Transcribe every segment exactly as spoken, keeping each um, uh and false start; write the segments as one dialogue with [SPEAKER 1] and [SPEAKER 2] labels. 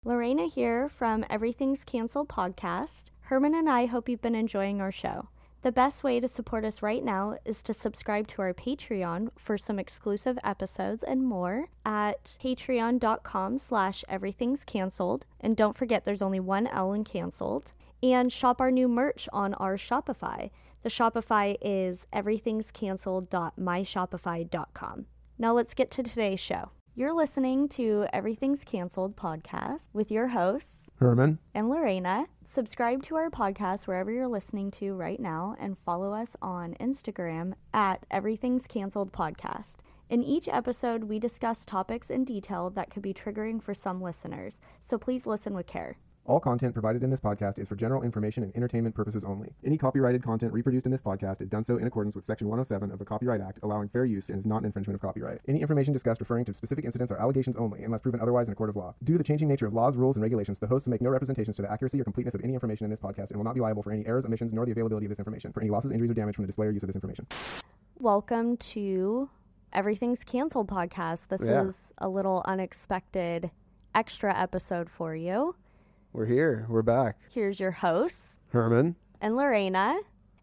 [SPEAKER 1] Lorena here from Everything's Canceled podcast. Herman and I hope you've been enjoying our show. The best way to support us right now is to subscribe to our Patreon for some exclusive episodes and more at patreon.com slash everythingscanceled. And don't forget there's only one L in canceled. And shop our new merch on our Shopify. The Shopify is everythingscanceled dot my shopify dot com. Now let's get to today's show. You're listening to Everything's Canceled podcast with your hosts,
[SPEAKER 2] Herman
[SPEAKER 1] and Lorena. Subscribe to our podcast wherever you're listening to right now and follow us on Instagram at Everything's Canceled podcast. In each episode, we discuss topics in detail that could be triggering for some listeners, so please listen with care.
[SPEAKER 2] All content provided in this podcast is for general information and entertainment purposes only. Any copyrighted content reproduced in this podcast is done so in accordance with Section one oh seven of the Copyright Act, allowing fair use and is not an infringement of copyright. Any information discussed referring to specific incidents are allegations only, unless proven otherwise in a court of law. Due to the changing nature of laws, rules, and regulations, the hosts will make no representations to the accuracy or completeness of any information in this podcast and will not be liable for any errors, omissions, nor the availability of this information, for any losses, injuries, or damage from the display or use of this information.
[SPEAKER 1] Welcome to Everything's Canceled podcast. This
[SPEAKER 3] Yeah.
[SPEAKER 1] is a little unexpected extra episode for you.
[SPEAKER 3] We're here. We're back.
[SPEAKER 1] Here's your hosts,
[SPEAKER 3] Herman.
[SPEAKER 1] and Lorena,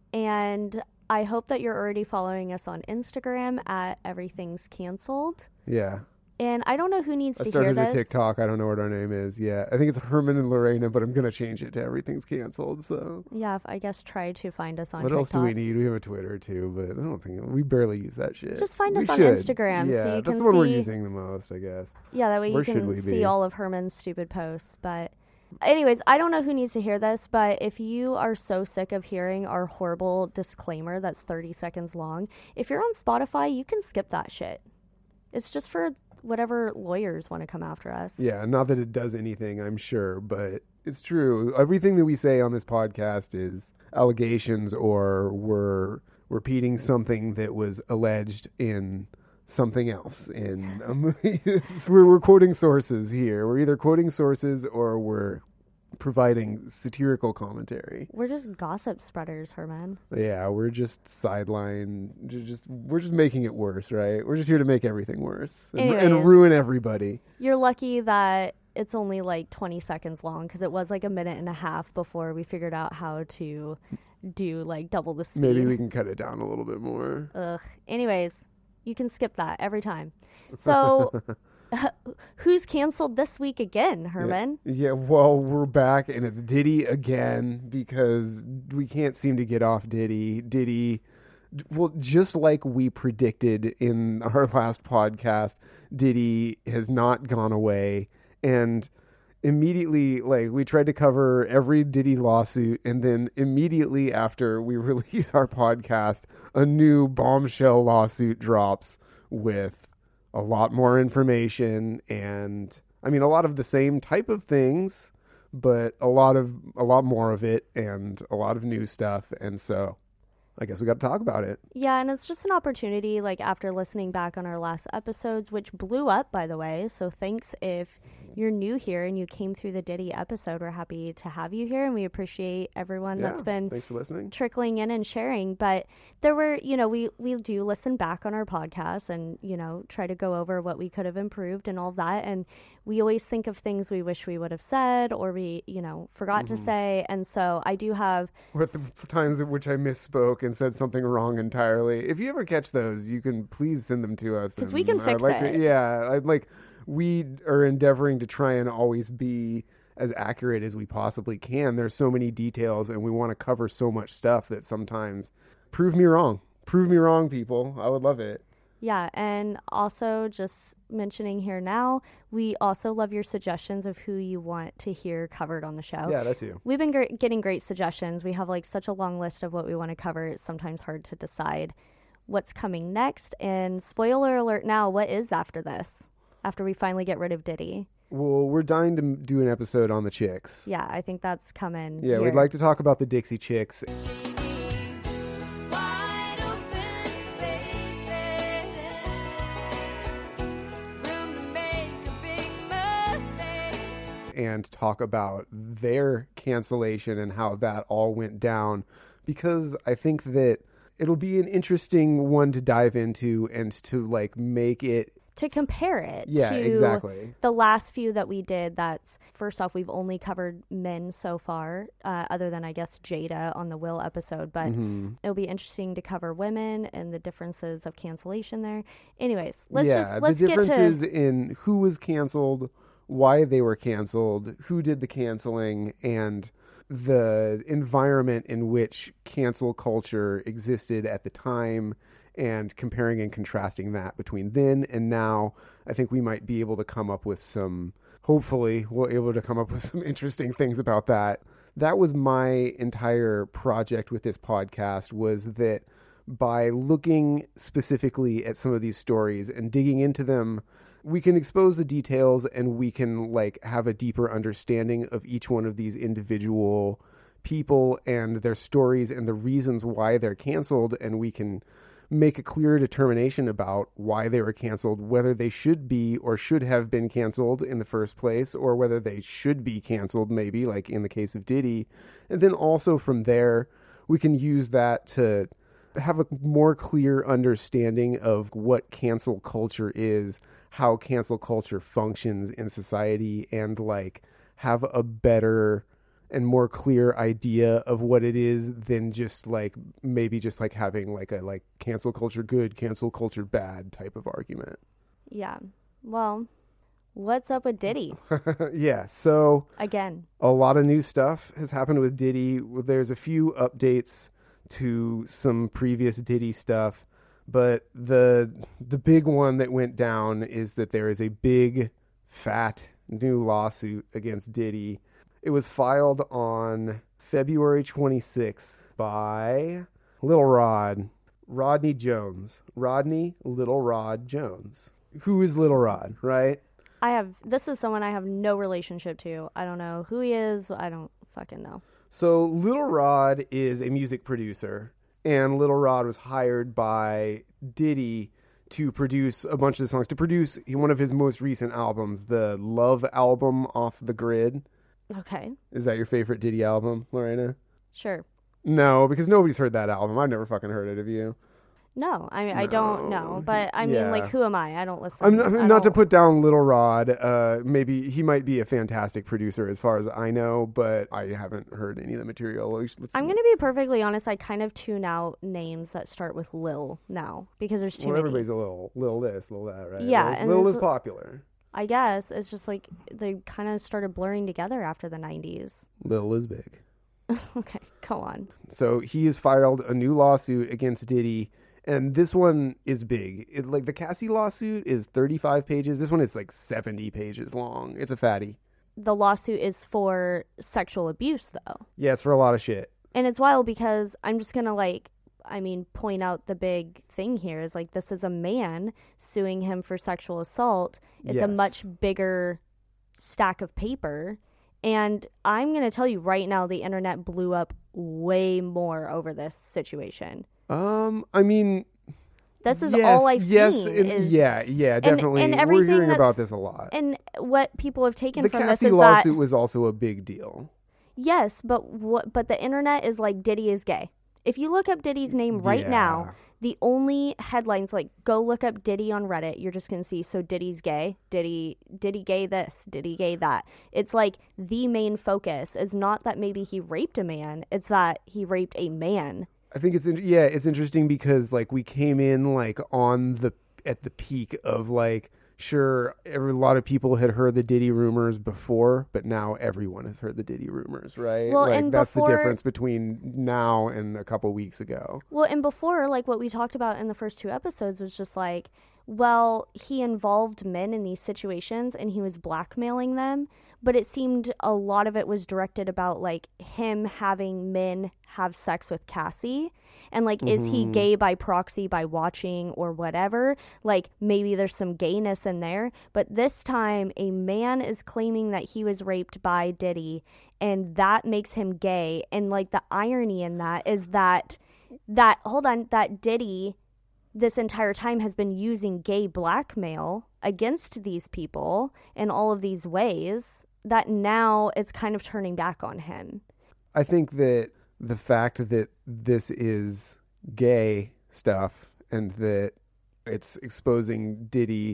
[SPEAKER 1] and I hope that you're already following us on Instagram at Everything's Canceled.
[SPEAKER 3] Yeah.
[SPEAKER 1] And I don't know who needs
[SPEAKER 3] I
[SPEAKER 1] to hear
[SPEAKER 3] started a
[SPEAKER 1] this.
[SPEAKER 3] TikTok. I don't know what our name is. Yeah. I think it's Herman and Lorena, but I'm going to change it to Everything's Canceled. So
[SPEAKER 1] Yeah, if- I guess try to find us on
[SPEAKER 3] what
[SPEAKER 1] TikTok.
[SPEAKER 3] else do we need? We have a Twitter too, but I don't think we barely use that shit.
[SPEAKER 1] Just find
[SPEAKER 3] We
[SPEAKER 1] us on
[SPEAKER 3] should.
[SPEAKER 1] Instagram so
[SPEAKER 3] Yeah,
[SPEAKER 1] you
[SPEAKER 3] that's
[SPEAKER 1] can
[SPEAKER 3] the one we're
[SPEAKER 1] see-
[SPEAKER 3] using the most, I guess.
[SPEAKER 1] Yeah, that way
[SPEAKER 3] Where
[SPEAKER 1] you
[SPEAKER 3] should
[SPEAKER 1] can
[SPEAKER 3] we
[SPEAKER 1] see
[SPEAKER 3] be?
[SPEAKER 1] all of Herman's stupid posts. But anyways, I don't know who needs to hear this, but if you are so sick of hearing our horrible disclaimer that's thirty seconds long, if you're on Spotify, you can skip that shit. It's just for whatever lawyers want to come after us.
[SPEAKER 3] Yeah, not that it does anything, I'm sure, but it's true. Everything that we say on this podcast is allegations or we're repeating something that was alleged in something else. In a movie. We're, we're quoting sources here. We're either quoting sources or we're providing satirical commentary.
[SPEAKER 1] We're just gossip spreaders, Herman.
[SPEAKER 3] Yeah, we're just sideline. ju- Just we're just making it worse, right? We're just here to make everything worse and, and
[SPEAKER 1] Anyways.
[SPEAKER 3] ruin everybody.
[SPEAKER 1] You're lucky that it's only like twenty seconds long because it was like a minute and a half before we figured out how to do like double the speed.
[SPEAKER 3] Maybe we can cut it down a little bit more.
[SPEAKER 1] Ugh. Anyways, you can skip that every time. So, who's canceled this week again, Herman?
[SPEAKER 3] Yeah, well, we're back, and it's Diddy again because we can't seem to get off Diddy. Diddy, well, just like we predicted in our last podcast, Diddy has not gone away. And immediately, like, we tried to cover every Diddy lawsuit, and then immediately after we release our podcast, a new bombshell lawsuit drops with a lot more information and I mean a lot of the same type of things, but a lot of a lot more of it and a lot of new stuff, and so I guess we got to talk about it.
[SPEAKER 1] Yeah, and it's just an opportunity, like, after listening back on our last episodes, which blew up, by the way. So thanks if you're new here and you came through the Diddy episode. We're happy to have you here, and we appreciate everyone
[SPEAKER 3] Yeah,
[SPEAKER 1] that's been
[SPEAKER 3] thanks for listening.
[SPEAKER 1] trickling in and sharing. But there were, you know, we, we do listen back on our podcast and, you know, try to go over what we could have improved and all that. And we always think of things we wish we would have said or we, you know, forgot
[SPEAKER 3] Mm-hmm.
[SPEAKER 1] to say. And so I do have
[SPEAKER 3] Or the times at which I misspoke and said something wrong entirely. If you ever catch those, you can please send them to us.
[SPEAKER 1] 'Cause we
[SPEAKER 3] and
[SPEAKER 1] can
[SPEAKER 3] I'd
[SPEAKER 1] fix
[SPEAKER 3] like
[SPEAKER 1] it.
[SPEAKER 3] To, yeah, I'd like we are endeavoring to try and always be as accurate as we possibly can. There's so many details, and we want to cover so much stuff that sometimes prove me wrong. Prove me wrong, people. I would love it.
[SPEAKER 1] Yeah, and also just mentioning here now, we also love your suggestions of who you want to hear covered on the show.
[SPEAKER 3] Yeah, that too.
[SPEAKER 1] We've been gr- getting great suggestions. We have like such a long list of what we want to cover. It's sometimes hard to decide what's coming next. And spoiler alert now, what is after this? After we finally get rid of Diddy?
[SPEAKER 3] Well, we're dying to m- do an episode on the Chicks.
[SPEAKER 1] Yeah, I think that's coming.
[SPEAKER 3] Yeah,
[SPEAKER 1] here.
[SPEAKER 3] we'd like to talk about the Dixie Chicks.
[SPEAKER 4] Wide open spaces, room to make a big mistake.
[SPEAKER 3] And talk about their cancellation and how that all went down, because I think that it'll be an interesting one to dive into and to like make it
[SPEAKER 1] to compare it
[SPEAKER 3] Yeah,
[SPEAKER 1] to
[SPEAKER 3] exactly.
[SPEAKER 1] the last few that we did. That's first off, we've only covered men so far, uh, other than I guess Jada on the Will episode, but
[SPEAKER 3] Mm-hmm.
[SPEAKER 1] it'll be interesting to cover women and the differences of cancellation there. Anyways, let's
[SPEAKER 3] yeah,
[SPEAKER 1] just let's
[SPEAKER 3] the
[SPEAKER 1] get to
[SPEAKER 3] differences in who was canceled, why they were canceled, who did the canceling, and the environment in which cancel culture existed at the time, and comparing and contrasting that between then and now. I think we might be able to come up with some, hopefully we'll be able to come up with some interesting things about that. That was my entire project with this podcast, was that by looking specifically at some of these stories and digging into them, we can expose the details and we can like have a deeper understanding of each one of these individual people and their stories and the reasons why they're canceled, and we can make a clear determination about why they were canceled, whether they should be or should have been canceled in the first place, or whether they should be canceled, maybe like in the case of Diddy. And then also from there, we can use that to have a more clear understanding of what cancel culture is, how cancel culture functions in society, and like have a better and more clear idea of what it is than just like maybe just like having like a like cancel culture good, cancel culture bad type of argument.
[SPEAKER 1] yeah. Well, what's up with Diddy
[SPEAKER 3] Yeah, so
[SPEAKER 1] again?
[SPEAKER 3] a lot of new stuff has happened with Diddy. There's a few updates to some previous Diddy stuff, but the the big one that went down is that there is a big fat new lawsuit against Diddy. It was filed on February twenty-sixth by Little Rod, Rodney Jones. Rodney Little Rod Jones. Who is Little Rod, right?
[SPEAKER 1] I have this is someone I have no relationship to. I don't know who he is. I don't fucking know.
[SPEAKER 3] So Little Rod is a music producer, and Little Rod was hired by Diddy to produce a bunch of the songs, to produce one of his most recent albums, the Love album, Off the Grid.
[SPEAKER 1] Okay,
[SPEAKER 3] Is that your favorite Diddy album, Lorena?
[SPEAKER 1] sure.
[SPEAKER 3] No, because nobody's heard that album. I've never fucking heard it. Have you?
[SPEAKER 1] No, I mean I don't know,
[SPEAKER 3] No.
[SPEAKER 1] but I mean
[SPEAKER 3] Yeah.
[SPEAKER 1] like who am I? I don't listen.
[SPEAKER 3] I'm not,
[SPEAKER 1] I
[SPEAKER 3] not to
[SPEAKER 1] don't-
[SPEAKER 3] put down Little Rod. Uh, maybe he might be a fantastic producer as far as I know, but I haven't heard any of the material. Let's,
[SPEAKER 1] I'm gonna be perfectly honest. I kind of tune out names that start with Lil now because there's too
[SPEAKER 3] well,
[SPEAKER 1] many.
[SPEAKER 3] everybody's a little, little this, little that, right?
[SPEAKER 1] Yeah,
[SPEAKER 3] Little,
[SPEAKER 1] and
[SPEAKER 3] little
[SPEAKER 1] there's
[SPEAKER 3] is
[SPEAKER 1] l-
[SPEAKER 3] popular.
[SPEAKER 1] I guess it's just like they kind of started blurring together after the nineties.
[SPEAKER 3] Little is big.
[SPEAKER 1] Okay, go on.
[SPEAKER 3] So he has filed a new lawsuit against Diddy, and this one is big. It, like the Cassie lawsuit is thirty-five pages. This one is like seventy pages long. It's a fatty.
[SPEAKER 1] The lawsuit is for sexual abuse though.
[SPEAKER 3] Yeah, it's for a lot of shit.
[SPEAKER 1] And it's wild because I'm just gonna like, I mean, point out the big thing here is like this is a man suing him for sexual assault. It's a
[SPEAKER 3] Yes.
[SPEAKER 1] much bigger stack of paper. And I'm gonna tell you right now, the internet blew up way more over this situation.
[SPEAKER 3] Um, I mean,
[SPEAKER 1] This is
[SPEAKER 3] yes,
[SPEAKER 1] all I've
[SPEAKER 3] yes,
[SPEAKER 1] seen.
[SPEAKER 3] and-
[SPEAKER 1] is,
[SPEAKER 3] yeah, yeah, definitely.
[SPEAKER 1] and
[SPEAKER 3] We're
[SPEAKER 1] everything
[SPEAKER 3] hearing
[SPEAKER 1] that's-
[SPEAKER 3] about this a lot.
[SPEAKER 1] And what people have taken
[SPEAKER 3] The
[SPEAKER 1] from
[SPEAKER 3] Cassie
[SPEAKER 1] this is
[SPEAKER 3] lawsuit
[SPEAKER 1] that
[SPEAKER 3] was also a big deal.
[SPEAKER 1] yes, but what? But the internet is like Diddy is gay. If you look up Diddy's name right
[SPEAKER 3] Yeah.
[SPEAKER 1] now, the only headlines, like go look up Diddy on Reddit, you're just gonna see so Diddy's gay, Diddy Diddy gay this, Diddy gay that. It's like the main focus is not that maybe he raped a man, it's that he raped a man.
[SPEAKER 3] I think it's in, yeah, it's interesting because like we came in like on the at the peak of like sure every, a lot of people had heard the Diddy rumors before, but now everyone has heard the Diddy rumors, right?
[SPEAKER 1] Well,
[SPEAKER 3] like
[SPEAKER 1] and
[SPEAKER 3] that's
[SPEAKER 1] before-
[SPEAKER 3] the difference between now and a couple weeks ago.
[SPEAKER 1] Well, and before, like what we talked about in the first two episodes was just like, well, he involved men in these situations and he was blackmailing them. But it seemed a lot of it was directed about like him having men have sex with Cassie. And like, is he
[SPEAKER 3] Mhm.
[SPEAKER 1] gay by proxy by watching or whatever? Like, maybe there's some gayness in there. But this time, a man is claiming that he was raped by Diddy, and that makes him gay. And like, the irony in that is that, that, hold on, that Diddy this entire time has been using gay blackmail against these people in all of these ways, that now it's kind of turning back on him.
[SPEAKER 3] I think that the fact that this is gay stuff and that it's exposing Diddy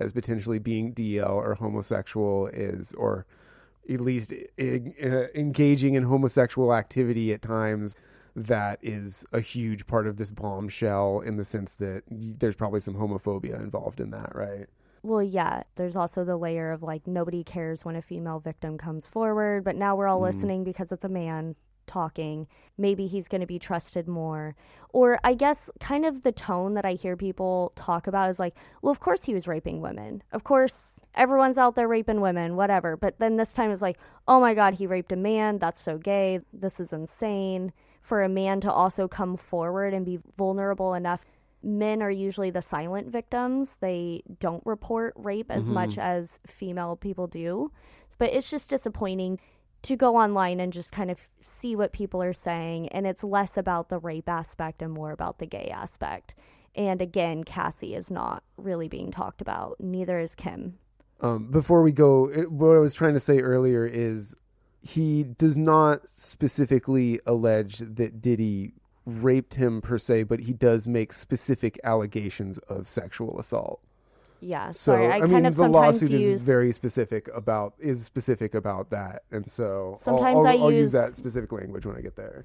[SPEAKER 3] as potentially being D L or homosexual is, or at least e- uh, engaging in homosexual activity at times, that is a huge part of this bombshell in the sense that there's probably some homophobia involved in that, right?
[SPEAKER 1] Well, yeah, there's also the layer of like nobody cares when a female victim comes forward, but now we're all mm. listening because it's a man talking. Maybe he's going to be trusted more. Or I guess kind of the tone that I hear people talk about is like, well, of course he was raping women. Of course everyone's out there raping women, whatever. But then this time it's like, oh my God, he raped a man. That's so gay. This is insane. For a man to also come forward and be vulnerable enough. Men are usually the silent victims. They don't report rape as mm-hmm. much as female people do. But it's just disappointing to go online and just kind of see what people are saying. And it's less about the rape aspect and more about the gay aspect. And again, Cassie is not really being talked about. Neither is Kim.
[SPEAKER 3] Um, before we go, it, what I was trying to say earlier is he does not specifically allege that Diddy raped him per se, but he does make specific allegations of sexual assault.
[SPEAKER 1] Yeah,
[SPEAKER 3] so
[SPEAKER 1] sorry, I,
[SPEAKER 3] I
[SPEAKER 1] kind
[SPEAKER 3] mean
[SPEAKER 1] of
[SPEAKER 3] the
[SPEAKER 1] sometimes
[SPEAKER 3] lawsuit
[SPEAKER 1] use...
[SPEAKER 3] is very specific about is specific about that, and so
[SPEAKER 1] sometimes
[SPEAKER 3] I'll, I'll,
[SPEAKER 1] I
[SPEAKER 3] I'll
[SPEAKER 1] use...
[SPEAKER 3] use that specific language when I get there.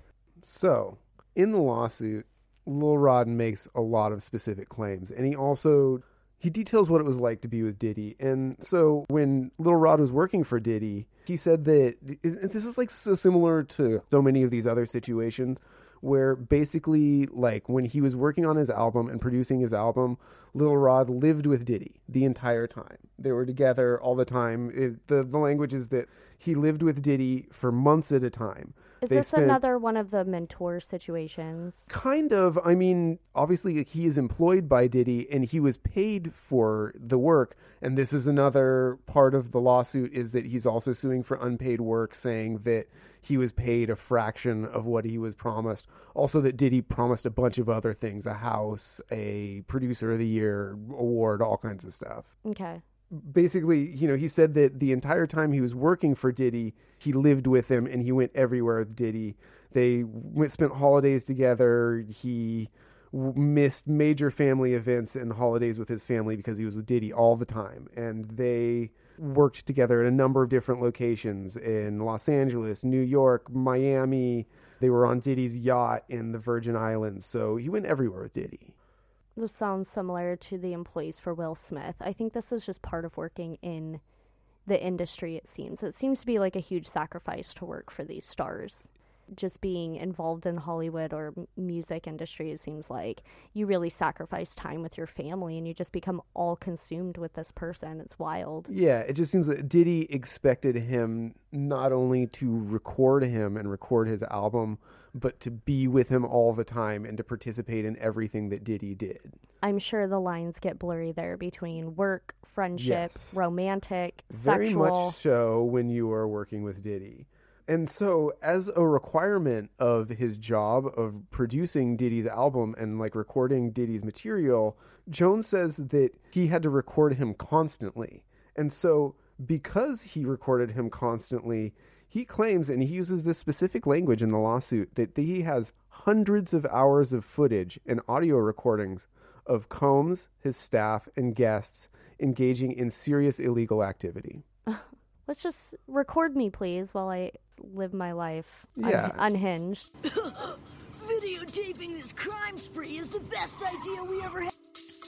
[SPEAKER 3] So in the lawsuit, Lil Rod makes a lot of specific claims, and he also he details what it was like to be with Diddy. And so when Lil Rod was working for Diddy, he said that this is like so similar to so many of these other situations, where basically, like, when he was working on his album and producing his album, Lil Rod lived with Diddy the entire time. They were together all the time. It, the, the language is that he lived with Diddy for months at a time.
[SPEAKER 1] Is
[SPEAKER 3] They
[SPEAKER 1] this
[SPEAKER 3] spent,
[SPEAKER 1] another one of the mentor situations?
[SPEAKER 3] Kind of. I mean, obviously, he is employed by Diddy, and he was paid for the work. And this is another part of the lawsuit, is that he's also suing for unpaid work, saying that he was paid a fraction of what he was promised. Also that Diddy promised a bunch of other things, a house, a Producer of the Year award, all kinds of stuff.
[SPEAKER 1] Okay.
[SPEAKER 3] Basically, you know, he said that the entire time he was working for Diddy, he lived with him and he went everywhere with Diddy. They went, spent holidays together. He w- missed major family events and holidays with his family because he was with Diddy all the time. And they worked together at a number of different locations in Los Angeles, New York, Miami. They were on Diddy's yacht in the Virgin Islands. So he went everywhere with Diddy.
[SPEAKER 1] This sounds similar to the employees for Will Smith. I think this is just part of working in the industry, it seems. It seems to be like a huge sacrifice to work for these stars. Just being involved in Hollywood or m- music industry, it seems like you really sacrifice time with your family and you just become all consumed with this person. It's wild.
[SPEAKER 3] Yeah, it just seems that Diddy expected him not only to record him and record his album, but to be with him all the time and to participate in everything that Diddy did.
[SPEAKER 1] I'm sure the lines get blurry there between work, friendship,
[SPEAKER 3] yes.
[SPEAKER 1] romantic,
[SPEAKER 3] Very
[SPEAKER 1] sexual.
[SPEAKER 3] Very much so when you are working with Diddy. And so as a requirement of his job of producing Diddy's album and like recording Diddy's material, Jones says that he had to record him constantly. And so because he recorded him constantly, he claims, and he uses this specific language in the lawsuit, that he has hundreds of hours of footage and audio recordings of Combs, his staff, and guests engaging in serious illegal activity.
[SPEAKER 1] Let's just record me, please, while I live my life un-
[SPEAKER 3] Yeah.
[SPEAKER 1] unhinged.
[SPEAKER 5] Videotaping this crime spree is the best idea we ever had.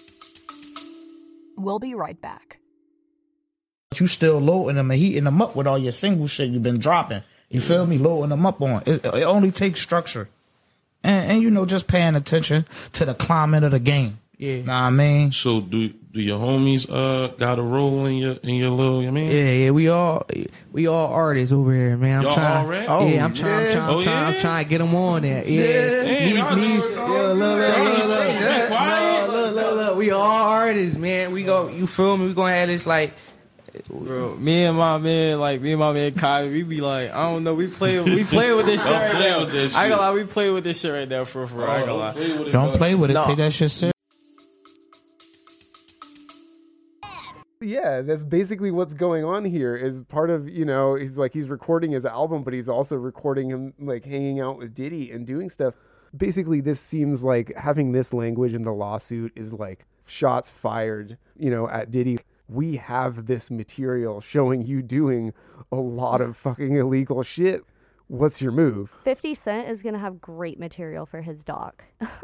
[SPEAKER 6] We'll be right back.
[SPEAKER 7] You still loading them and heating them up with all your single shit you've been dropping. You feel me? Loading them up on. It, it only takes structure. And, and, you know, just paying attention to the climate of the game. Yeah. Know what I mean?
[SPEAKER 8] So do do your homies uh got a role in your in your little, you mean?
[SPEAKER 9] Yeah, yeah, we all we all artists over here, man. I'm
[SPEAKER 8] Y'all
[SPEAKER 9] trying,
[SPEAKER 8] already?
[SPEAKER 9] Oh, yeah, I'm trying,
[SPEAKER 7] yeah.
[SPEAKER 9] I'm trying, I'm
[SPEAKER 8] Oh,
[SPEAKER 9] trying, I'm
[SPEAKER 8] yeah?
[SPEAKER 9] trying to get them on there. Yeah,
[SPEAKER 8] Damn, y'all
[SPEAKER 9] me, me,
[SPEAKER 8] just-
[SPEAKER 9] yeah, look, look,
[SPEAKER 8] Y'all
[SPEAKER 9] look,
[SPEAKER 8] just
[SPEAKER 9] look,
[SPEAKER 8] sitting
[SPEAKER 9] look,
[SPEAKER 8] there quiet?
[SPEAKER 9] look, look, look, look. We all artists, man. We go, you feel me? We gonna have this like. Bro, me and my man, like me and my man Kai, we be like, I don't know, we play, we play with this shit
[SPEAKER 8] Don't
[SPEAKER 9] right
[SPEAKER 8] play
[SPEAKER 9] now.
[SPEAKER 8] with this
[SPEAKER 9] I ain't gonna
[SPEAKER 8] shit.
[SPEAKER 9] lie, we play with this shit right now for for. I ain't gonna lie.
[SPEAKER 8] play with it,
[SPEAKER 7] Don't
[SPEAKER 8] bro.
[SPEAKER 7] play with it.
[SPEAKER 9] No.
[SPEAKER 7] Take that shit serious.
[SPEAKER 3] Yeah, that's basically what's going on here. Is part of, you know, he's like, he's recording his album, but he's also recording him like hanging out with Diddy and doing stuff. Basically, this seems like having this language in the lawsuit is like shots fired, you know, at Diddy. we have this material showing you doing a lot of fucking illegal shit. What's your move?
[SPEAKER 1] fifty Cent is going to have great material for his doc.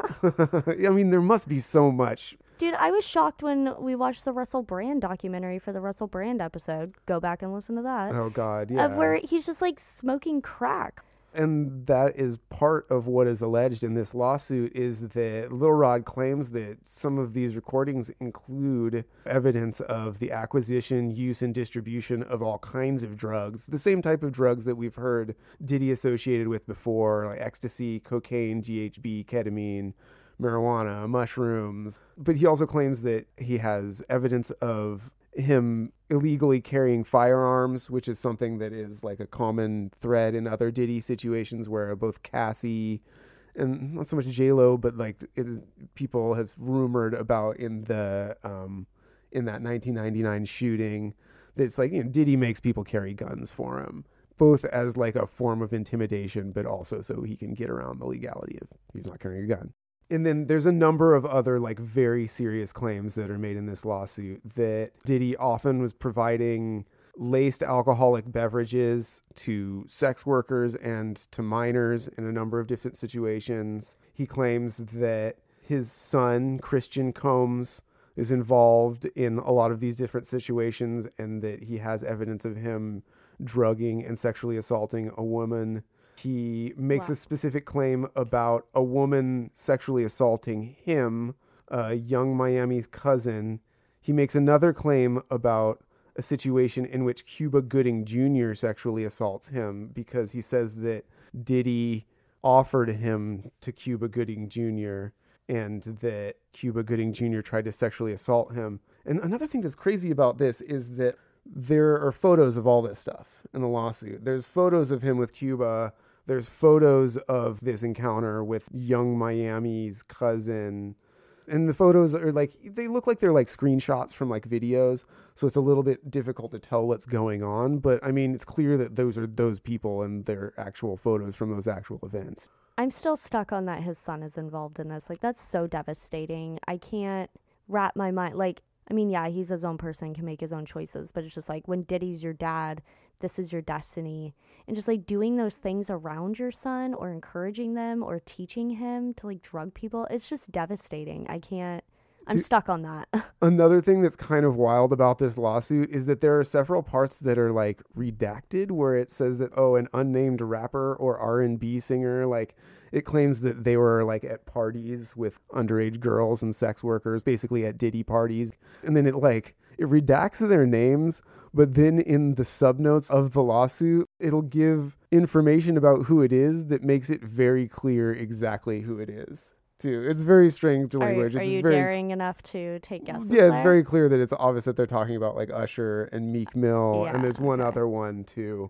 [SPEAKER 3] I mean, there must be so much.
[SPEAKER 1] Dude, I was shocked when we watched the Russell Brand documentary for the Russell Brand episode. Go back and listen to that.
[SPEAKER 3] Oh, God, yeah.
[SPEAKER 1] Of where he's just like smoking crack.
[SPEAKER 3] And that is part of what is alleged in this lawsuit is that Lil Rod claims that some of these recordings include evidence of the acquisition, use, and distribution of all kinds of drugs. The same type of drugs that we've heard Diddy associated with before, like ecstasy, cocaine, G H B, ketamine, marijuana, mushrooms. But he also claims that he has evidence of him illegally carrying firearms, which is something that is like a common thread in other Diddy situations where both Cassie and not so much J-Lo, but like it, people have rumored about in the um, in that nineteen ninety-nine shooting that it's like, you know, Diddy makes people carry guns for him, both as like a form of intimidation, but also so he can get around the legality of he's not carrying a gun. And then there's a number of other like very serious claims that are made in this lawsuit that Diddy often was providing laced alcoholic beverages to sex workers and to minors in a number of different situations. He claims that his son, Christian Combs, is involved in a lot of these different situations and that he has evidence of him drugging and sexually assaulting a woman. He makes
[SPEAKER 1] Wow.
[SPEAKER 3] a specific claim about a woman sexually assaulting him, uh, Young Miami's cousin. He makes another claim about a situation in which Cuba Gooding Junior sexually assaults him because he says that Diddy offered him to Cuba Gooding Junior and that Cuba Gooding Junior tried to sexually assault him. And another thing that's crazy about this is that there are photos of all this stuff in the lawsuit. There's photos of him with Cuba. There's photos of this encounter with Young Miami's cousin. And the photos are like, they look like they're like screenshots from like videos. So it's a little bit difficult to tell what's going on. But I mean, it's clear that those are those people and they're actual photos from those actual events.
[SPEAKER 1] I'm still stuck on that his son is involved in this. Like, that's so devastating. I can't wrap my mind. Like, I mean, yeah, he's his own person, can make his own choices. But it's just like when Diddy's your dad, this is your destiny. And just like doing those things around your son or encouraging them or teaching him to like drug people, it's just devastating. I can't, I'm
[SPEAKER 3] Dude,
[SPEAKER 1] stuck on that.
[SPEAKER 3] Another thing that's kind of wild about this lawsuit is that there are several parts that are like redacted where it says that, oh, an unnamed rapper or R and B singer, like it claims that they were like at parties with underage girls and sex workers, basically at Diddy parties. And then it like, it redacts their names, but then in the subnotes of the lawsuit, it'll give information about who it is that makes it very clear exactly who it is, too. It's very strange
[SPEAKER 1] Are,
[SPEAKER 3] language.
[SPEAKER 1] are
[SPEAKER 3] it's
[SPEAKER 1] you
[SPEAKER 3] very,
[SPEAKER 1] daring enough to take guesses?
[SPEAKER 3] Yeah, it's
[SPEAKER 1] there?
[SPEAKER 3] very clear that it's obvious that they're talking about like Usher and Meek Mill,
[SPEAKER 1] Yeah,
[SPEAKER 3] and there's one
[SPEAKER 1] okay.
[SPEAKER 3] other one too.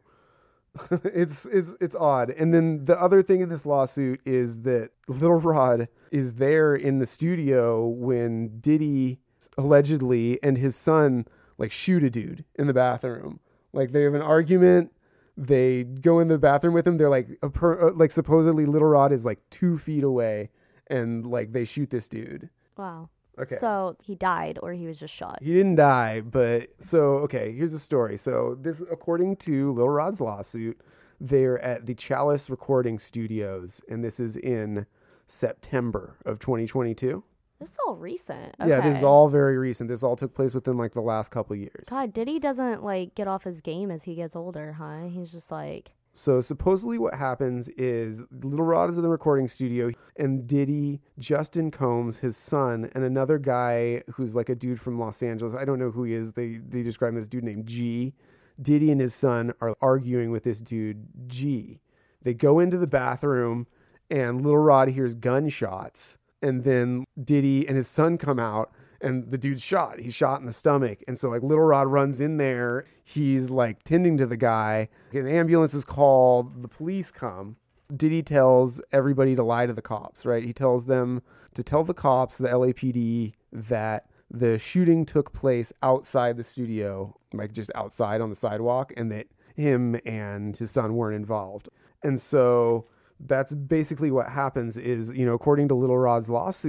[SPEAKER 3] it's it's it's odd. And then the other thing in this lawsuit is that Lil Rod is there in the studio when Diddy allegedly and his son like shoot a dude in the bathroom. Like they have an argument. They go in the bathroom with him. They're like a per, like supposedly Lil Rod is like two feet away, and like they shoot this dude.
[SPEAKER 1] Wow.
[SPEAKER 3] Okay.
[SPEAKER 1] So he died or he was just shot.
[SPEAKER 3] He didn't die, but so, okay, here's the story. So this, according to Lil Rod's lawsuit, they're at the Chalice Recording Studios, and this is in September of twenty twenty-two.
[SPEAKER 1] This is all recent.
[SPEAKER 3] Yeah, this is
[SPEAKER 1] Okay.
[SPEAKER 3] all very recent. This all took place within like the last couple of years.
[SPEAKER 1] God, Diddy doesn't like get off his game as he gets older, huh? He's just like,
[SPEAKER 3] So supposedly what happens is Lil Rod is in the recording studio, and Diddy, Justin Combs, his son, and another guy who's like a dude from Los Angeles. I don't know who he is. They they describe him as a dude named G. Diddy and his son are arguing with this dude, G. They go into the bathroom, and Lil Rod hears gunshots, and then Diddy and his son come out, and the dude's shot. He's shot in the stomach. And so like Lil Rod runs in there. He's like tending to the guy. An ambulance is called. The police come. Diddy tells everybody to lie to the cops, right? He tells them to tell the cops, the L A P D, that the shooting took place outside the studio, like just outside on the sidewalk, and that him and his son weren't involved. And so that's basically what happens is, you know, according to Lil Rod's lawsuit,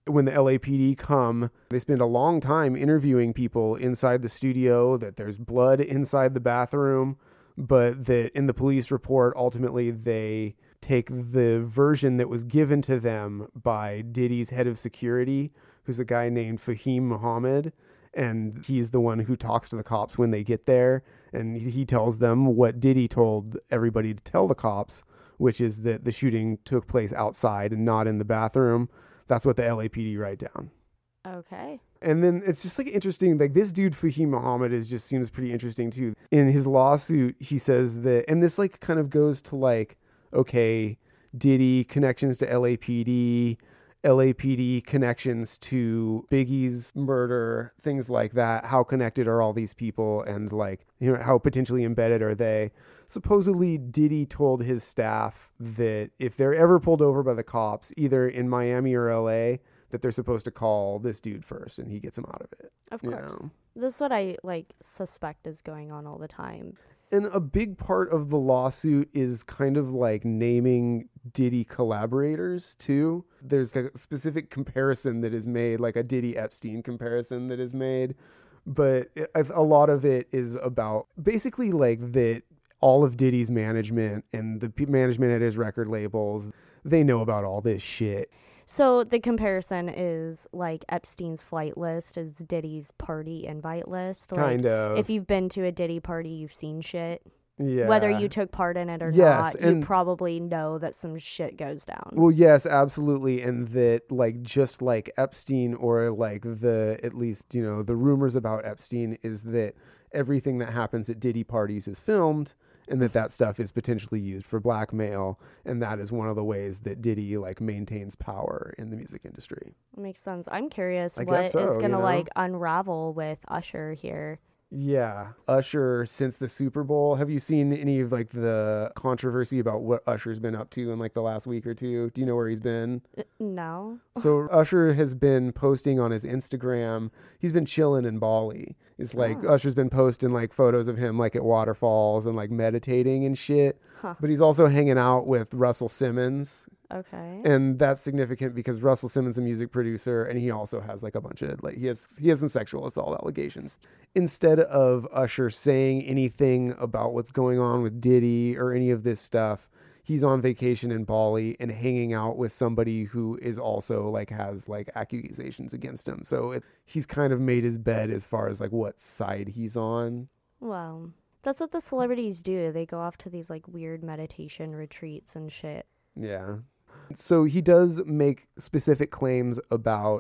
[SPEAKER 3] when the L A P D come, they spend a long time interviewing people inside the studio, that there's blood inside the bathroom, but that in the police report, ultimately they take the version that was given to them by Diddy's head of security, who's a guy named Fahim Muhammad. And he's the one who talks to the cops when they get there. And he tells them what Diddy told everybody to tell the cops, which is that the shooting took place outside and not in the bathroom. That's what the L A P D write down.
[SPEAKER 1] Okay.
[SPEAKER 3] And then it's just like interesting, like this dude, Fahim Muhammad, is just seems pretty interesting too. In his lawsuit, he says that, and this like kind of goes to like, okay, Diddy connections to L A P D, L A P D connections to Biggie's murder, things like that. How connected are all these people, and like, you know, how potentially embedded are they? Supposedly, Diddy told his staff that if they're ever pulled over by the cops, either in Miami or L A, that they're supposed to call this dude first, and he gets them out of it.
[SPEAKER 1] Of
[SPEAKER 3] you
[SPEAKER 1] course.
[SPEAKER 3] know?
[SPEAKER 1] This is what I like suspect is going on all the time.
[SPEAKER 3] And a big part of the lawsuit is kind of like naming Diddy collaborators too. There's like a specific comparison that is made, like a Diddy Epstein comparison that is made. But it, a lot of it is about basically like that all of Diddy's management and the p- management at his record labels, they know about all this shit.
[SPEAKER 1] So the comparison is like Epstein's flight list is Diddy's party invite list. Like,
[SPEAKER 3] Kind of.
[SPEAKER 1] If you've been to a Diddy party, you've seen shit.
[SPEAKER 3] Yeah.
[SPEAKER 1] Whether you took part in it or
[SPEAKER 3] Yes,
[SPEAKER 1] not, you
[SPEAKER 3] and-
[SPEAKER 1] probably know that some shit goes down.
[SPEAKER 3] Well, yes, absolutely. And that, like, just like Epstein, or like the, at least, you know, the rumors about Epstein is that everything that happens at Diddy parties is filmed, and that that stuff is potentially used for blackmail. And that is one of the ways that Diddy, like, maintains power in the music industry.
[SPEAKER 1] Makes sense. I'm curious
[SPEAKER 3] I
[SPEAKER 1] what
[SPEAKER 3] guess so,
[SPEAKER 1] is
[SPEAKER 3] you
[SPEAKER 1] going to
[SPEAKER 3] know?
[SPEAKER 1] like unravel with Usher here.
[SPEAKER 3] Yeah. Usher, since the Super Bowl, have you seen any of like the controversy about what Usher's been up to in like the last week or two? Do you know where he's been?
[SPEAKER 1] Uh, No.
[SPEAKER 3] So Usher has been posting on his Instagram. He's been chilling in Bali. It's like
[SPEAKER 1] Oh.
[SPEAKER 3] Usher's been posting like photos of him like at waterfalls and like meditating and shit.
[SPEAKER 1] Huh.
[SPEAKER 3] But he's also hanging out with Russell Simmons.
[SPEAKER 1] Okay.
[SPEAKER 3] And that's significant because Russell Simmons is a music producer, and he also has like a bunch of like he has he has some sexual assault allegations. Instead of Usher saying anything about what's going on with Diddy or any of this stuff, he's on vacation in Bali and hanging out with somebody who is also like has like accusations against him. So it, he's kind of made his bed as far as like what side he's on.
[SPEAKER 1] Well, that's what the celebrities do. They go off to these like weird meditation retreats and shit.
[SPEAKER 3] Yeah. So he does make specific claims about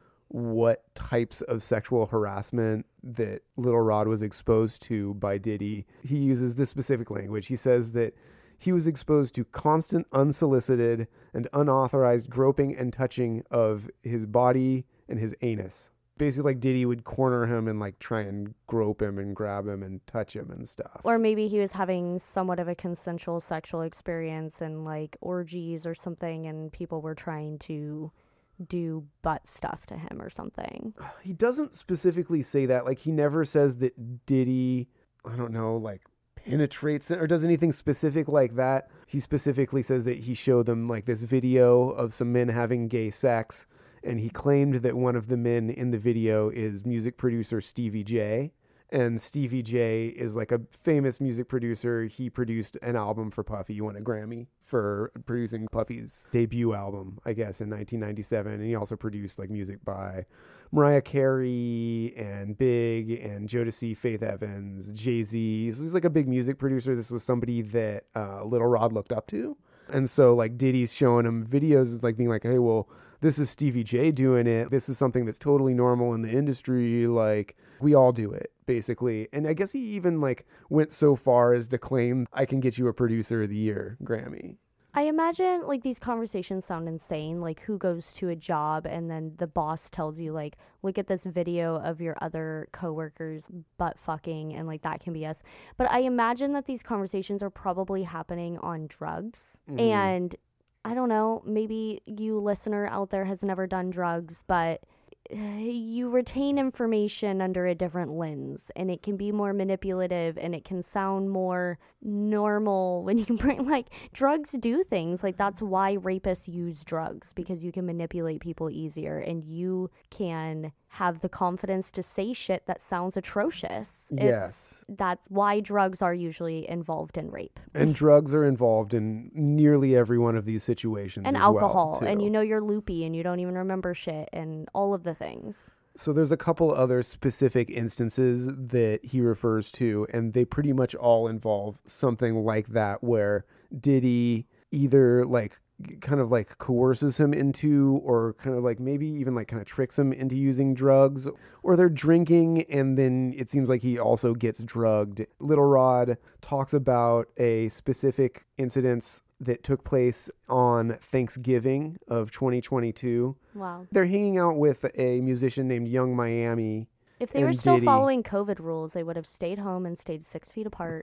[SPEAKER 3] what types of sexual harassment that Little Rod was exposed to by Diddy. He uses this specific language. He says that he was exposed to constant, unsolicited, and unauthorized groping and touching of his body and his anus. Basically, like Diddy would corner him and like try and grope him and grab him and touch him and stuff.
[SPEAKER 1] Or maybe he was having somewhat of a consensual sexual experience and like orgies or something, and people were trying to do butt stuff to him or something.
[SPEAKER 3] He doesn't specifically say that. Like, he never says that Diddy, I don't know, like penetrates it or does anything specific like that. He specifically says that he showed them like this video of some men having gay sex. And he claimed that one of the men in the video is music producer Stevie J. And Stevie J is like a famous music producer. He produced an album for Puffy. He won a Grammy for producing Puffy's debut album, I guess, in nineteen ninety-seven. And he also produced like music by Mariah Carey and Big and Jodeci, Faith Evans, Jay-Z. So he's like a big music producer. This was somebody that uh, Little Rod looked up to. And so like Diddy's showing him videos like being like, hey, well, this is Stevie J doing it. This is something that's totally normal in the industry. Like, we all do it, basically. And I guess he even like went so far as to claim, I can get you a producer of the year Grammy.
[SPEAKER 1] I imagine like these conversations sound insane. Like, who goes to a job and then the boss tells you like, look at this video of your other coworkers butt fucking, and like that can be us. But I imagine that these conversations are probably happening on drugs.
[SPEAKER 3] Mhm.
[SPEAKER 1] And I don't know, maybe you listener out there has never done drugs, but you retain information under a different lens, and it can be more manipulative, and it can sound more normal when you can bring, like, drugs do things. Like, that's why rapists use drugs, because you can manipulate people easier, and you can have the confidence to say shit that sounds atrocious.
[SPEAKER 3] Yes.
[SPEAKER 1] It's, that's why drugs are usually involved in rape.
[SPEAKER 3] And drugs are involved in nearly every one of these situations.
[SPEAKER 1] And
[SPEAKER 3] as
[SPEAKER 1] alcohol,
[SPEAKER 3] well,
[SPEAKER 1] and
[SPEAKER 3] too.
[SPEAKER 1] you know you're loopy, and you don't even remember shit, and all of the things.
[SPEAKER 3] So there's a couple other specific instances that he refers to, and they pretty much all involve something like that, where Diddy either like kind of like coerces him into, or kind of like maybe even like kind of tricks him into using drugs, or they're drinking and then it seems like he also gets drugged. Little Rod talks about a specific incident that took place on Thanksgiving of twenty twenty-two.
[SPEAKER 1] Wow.
[SPEAKER 3] They're hanging out with a musician named Young Miami.
[SPEAKER 1] If they
[SPEAKER 3] and
[SPEAKER 1] were still
[SPEAKER 3] Diddy.
[SPEAKER 1] following COVID rules, they would have stayed home and stayed six feet apart.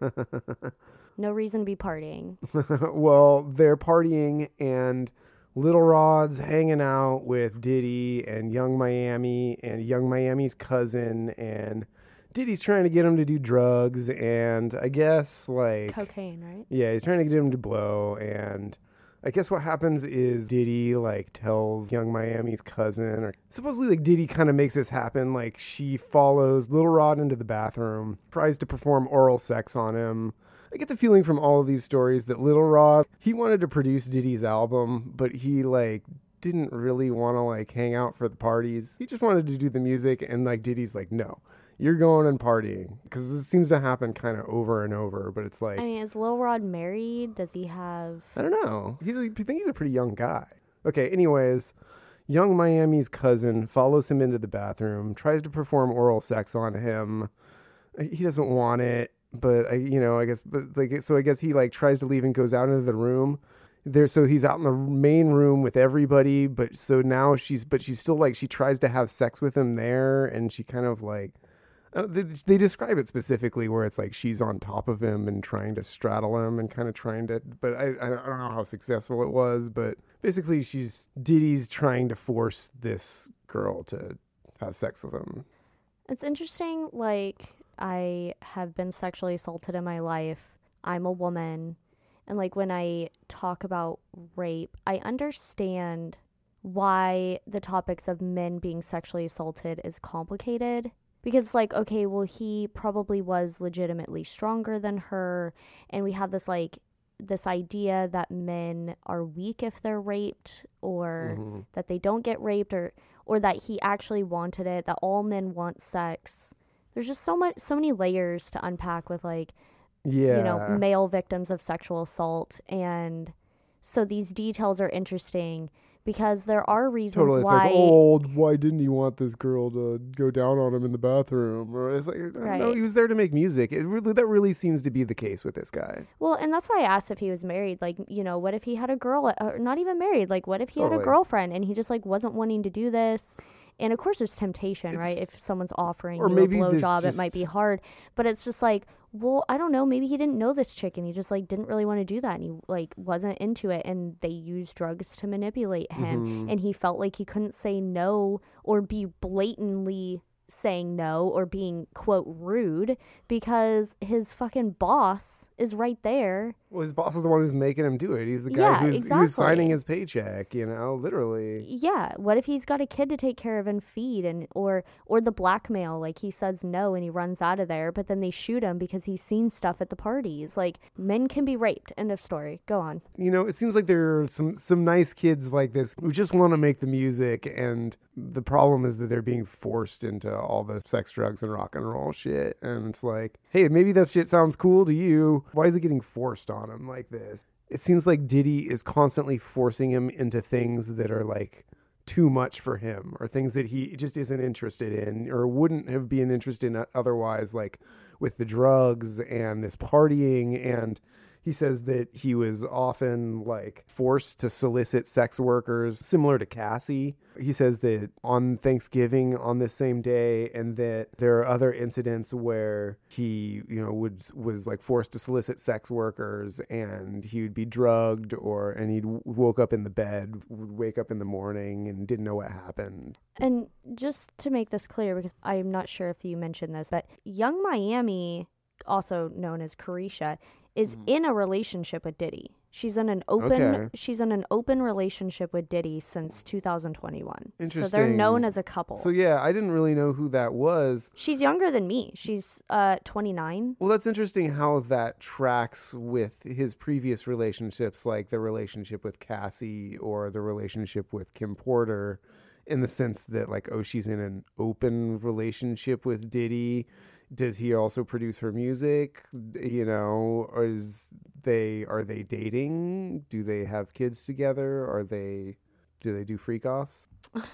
[SPEAKER 1] No reason to be partying.
[SPEAKER 3] Well, they're partying, and Little Rod's hanging out with Diddy and Young Miami and Young Miami's cousin, and Diddy's trying to get him to do drugs, and I guess like
[SPEAKER 1] Cocaine, right?
[SPEAKER 3] yeah, he's trying to get him to blow, and I guess what happens is Diddy like tells Young Miami's cousin, or supposedly like Diddy kind of makes this happen. Like she follows Little Rod into the bathroom, tries to perform oral sex on him. I get the feeling from all of these stories that Little Rod, he wanted to produce Diddy's album, but he like didn't really want to like hang out for the parties. He just wanted to do the music, and like Diddy's like, no, you're going and partying, because this seems to happen kind of over and over. But it's like,
[SPEAKER 1] I mean, is Lil Rod married? Does he have...
[SPEAKER 3] I don't know. He's a, I think he's a pretty young guy. Okay, anyways, Young Miami's cousin follows him into the bathroom, tries to perform oral sex on him. He doesn't want it, but I, you know, I guess, but like, so I guess he like tries to leave and goes out into the room. There, so he's out in the main room with everybody, but so now she's, but she's still like, she tries to have sex with him there, and she kind of like, Uh, they, they describe it specifically where it's like she's on top of him and trying to straddle him and kind of trying to, but I, I don't know how successful it was, but basically she's, Diddy's trying to force this girl to have sex with him.
[SPEAKER 1] It's interesting, like, I have been sexually assaulted in my life. I'm a woman. And, like, when I talk about rape, I understand why the topics of men being sexually assaulted is complicated. Because, like, okay, well, he probably was legitimately stronger than her. And we have this, like, this idea that men are weak if they're raped, or
[SPEAKER 3] Mm-hmm.
[SPEAKER 1] that they don't get raped, or, or that he actually wanted it, that all men want sex. There's just so much, so many layers to unpack with, like,
[SPEAKER 3] Yeah.
[SPEAKER 1] you know, male victims of sexual assault. And so these details are interesting because there are reasons
[SPEAKER 3] Totally. It's
[SPEAKER 1] why...
[SPEAKER 3] like, oh, why didn't he want this girl to go down on him in the bathroom? Or it's like, I don't know,
[SPEAKER 1] Right.
[SPEAKER 3] he was there to make music. It really, that really seems to be the case with this guy.
[SPEAKER 1] Well, and that's why I asked if he was married. Like, you know, what if he had a girl, or not even married? Like, what if he had
[SPEAKER 3] Totally.
[SPEAKER 1] a girlfriend and he just, like, wasn't wanting to do this? And of course there's temptation, right?
[SPEAKER 3] It's-
[SPEAKER 1] If someone's offering
[SPEAKER 3] or
[SPEAKER 1] you
[SPEAKER 3] maybe
[SPEAKER 1] a
[SPEAKER 3] this
[SPEAKER 1] blowjob, it might be
[SPEAKER 3] just-
[SPEAKER 1] hard. But it's just like, well, I don't know. Maybe he didn't know this chick and he just, like, didn't really want to do that. And he, like, wasn't into it. And they used drugs to manipulate him.
[SPEAKER 3] Mhm.
[SPEAKER 1] And he felt like he couldn't say no or be blatantly saying no or being, quote, rude because his fucking boss is right there.
[SPEAKER 3] Well, his boss is the one who's making him do it. He's the guy
[SPEAKER 1] Yeah,
[SPEAKER 3] who's,
[SPEAKER 1] exactly.
[SPEAKER 3] who's signing his paycheck, you know, literally.
[SPEAKER 1] Yeah, what if he's got a kid to take care of and feed, and or or the blackmail, like he says no and he runs out of there, but then they shoot him because he's seen stuff at the parties. Like, men can be raped. End of story. Go on.
[SPEAKER 3] You know, it seems like there are some, some nice kids like this who just want to make the music, and the problem is that they're being forced into all the sex, drugs, and rock and roll shit. And it's like, hey, maybe that shit sounds cool to you. Why is it getting forced on him like this? It seems like Diddy is constantly forcing him into things that are like too much for him, or things that he just isn't interested in, or wouldn't have been interested in otherwise, like with the drugs and this partying. And He says that he was often like forced to solicit sex workers, similar to Cassie. He says that on Thanksgiving on this same day, and that there are other incidents where he, you know, would was like forced to solicit sex workers, and he would be drugged, or and he woke up in the bed, would wake up in the morning and didn't know what happened.
[SPEAKER 1] And just to make this clear, because I'm not sure if you mentioned this, but Young Miami, also known as Carisha, is mm. in a relationship with Diddy. She's in an open okay. she's in an open relationship with Diddy since two thousand twenty-one.
[SPEAKER 3] Interesting.
[SPEAKER 1] So they're known as a couple.
[SPEAKER 3] So yeah, I didn't really know who that was.
[SPEAKER 1] She's younger than me. She's uh twenty-nine.
[SPEAKER 3] Well, that's interesting how that tracks with his previous relationships, like the relationship with Cassie or the relationship with Kim Porter, in the sense that like, oh, she's in an open relationship with Diddy. Does he also produce her music? You know, or is they are they dating? Do they have kids together? Are they do they do freak offs?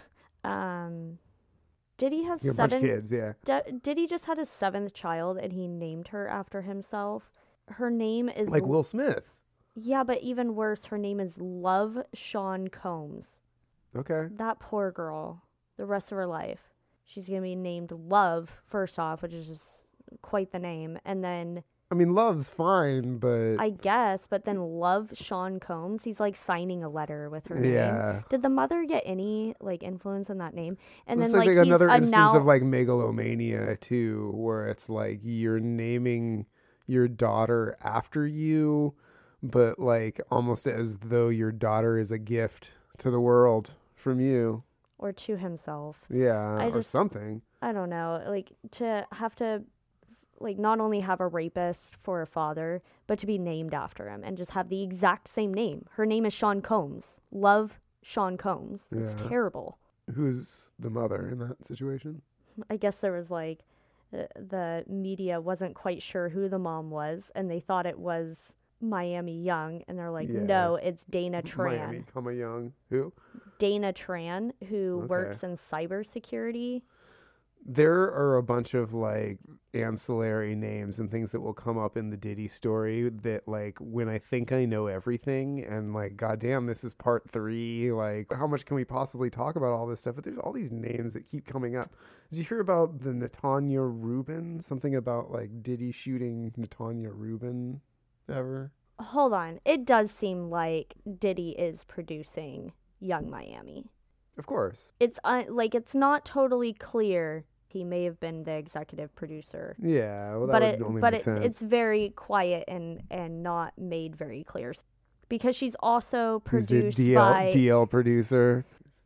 [SPEAKER 1] Um, Diddy has
[SPEAKER 3] yeah,
[SPEAKER 1] seven
[SPEAKER 3] bunch of kids. Yeah.
[SPEAKER 1] D- Diddy just had his seventh child, and he named her after himself. Her name is
[SPEAKER 3] like Will Smith.
[SPEAKER 1] Yeah, but even worse, her name is Love Sean Combs.
[SPEAKER 3] Okay.
[SPEAKER 1] That poor girl. The rest of her life. She's going to be named Love, first off, which is just quite the name. And then...
[SPEAKER 3] I mean, Love's fine, but...
[SPEAKER 1] I guess, but then Love Sean Combs, he's like signing a letter with her name.
[SPEAKER 3] Yeah.
[SPEAKER 1] Did the mother get any like influence in that name? And
[SPEAKER 3] it's
[SPEAKER 1] then
[SPEAKER 3] like,
[SPEAKER 1] like,
[SPEAKER 3] like
[SPEAKER 1] he's
[SPEAKER 3] another
[SPEAKER 1] a
[SPEAKER 3] instance
[SPEAKER 1] now...
[SPEAKER 3] of like megalomania, too, where it's like you're naming your daughter after you, but like almost as though your daughter is a gift to the world from you.
[SPEAKER 1] Or to himself.
[SPEAKER 3] Yeah,
[SPEAKER 1] I
[SPEAKER 3] or
[SPEAKER 1] just,
[SPEAKER 3] something.
[SPEAKER 1] I don't know. Like, to have to, like, not only have a rapist for a father, but to be named after him and just have the exact same name. Her name is Sean Combs. Love Sean Combs. It's
[SPEAKER 3] Yeah.
[SPEAKER 1] terrible.
[SPEAKER 3] Who's the mother in that situation?
[SPEAKER 1] I guess there was, like, the, the media wasn't quite sure who the mom was, and they thought it was Miami Young, and they're like,
[SPEAKER 3] Yeah.
[SPEAKER 1] no, it's Dana Tran.
[SPEAKER 3] Miami Comma Young. Who?
[SPEAKER 1] Dana Tran, who
[SPEAKER 3] Okay.
[SPEAKER 1] works in cybersecurity.
[SPEAKER 3] There are a bunch of like ancillary names and things that will come up in the Diddy story that like when I think I know everything and like, goddamn, this is part three. Like, how much can we possibly talk about all this stuff? But there's all these names that keep coming up. Did you hear about the Natanya Rubin? Something about like Diddy shooting Natanya Rubin ever?
[SPEAKER 1] Hold on. It does seem like Diddy is producing Young Miami.
[SPEAKER 3] Of course.
[SPEAKER 1] It's uh, like it's not totally clear. He may have been the executive producer.
[SPEAKER 3] Yeah, well, that
[SPEAKER 1] but
[SPEAKER 3] would
[SPEAKER 1] it,
[SPEAKER 3] only
[SPEAKER 1] but
[SPEAKER 3] make
[SPEAKER 1] it,
[SPEAKER 3] sense.
[SPEAKER 1] it's very quiet and and not made very clear, because she's also
[SPEAKER 3] He's
[SPEAKER 1] produced
[SPEAKER 3] the D L,
[SPEAKER 1] by
[SPEAKER 3] D L producer.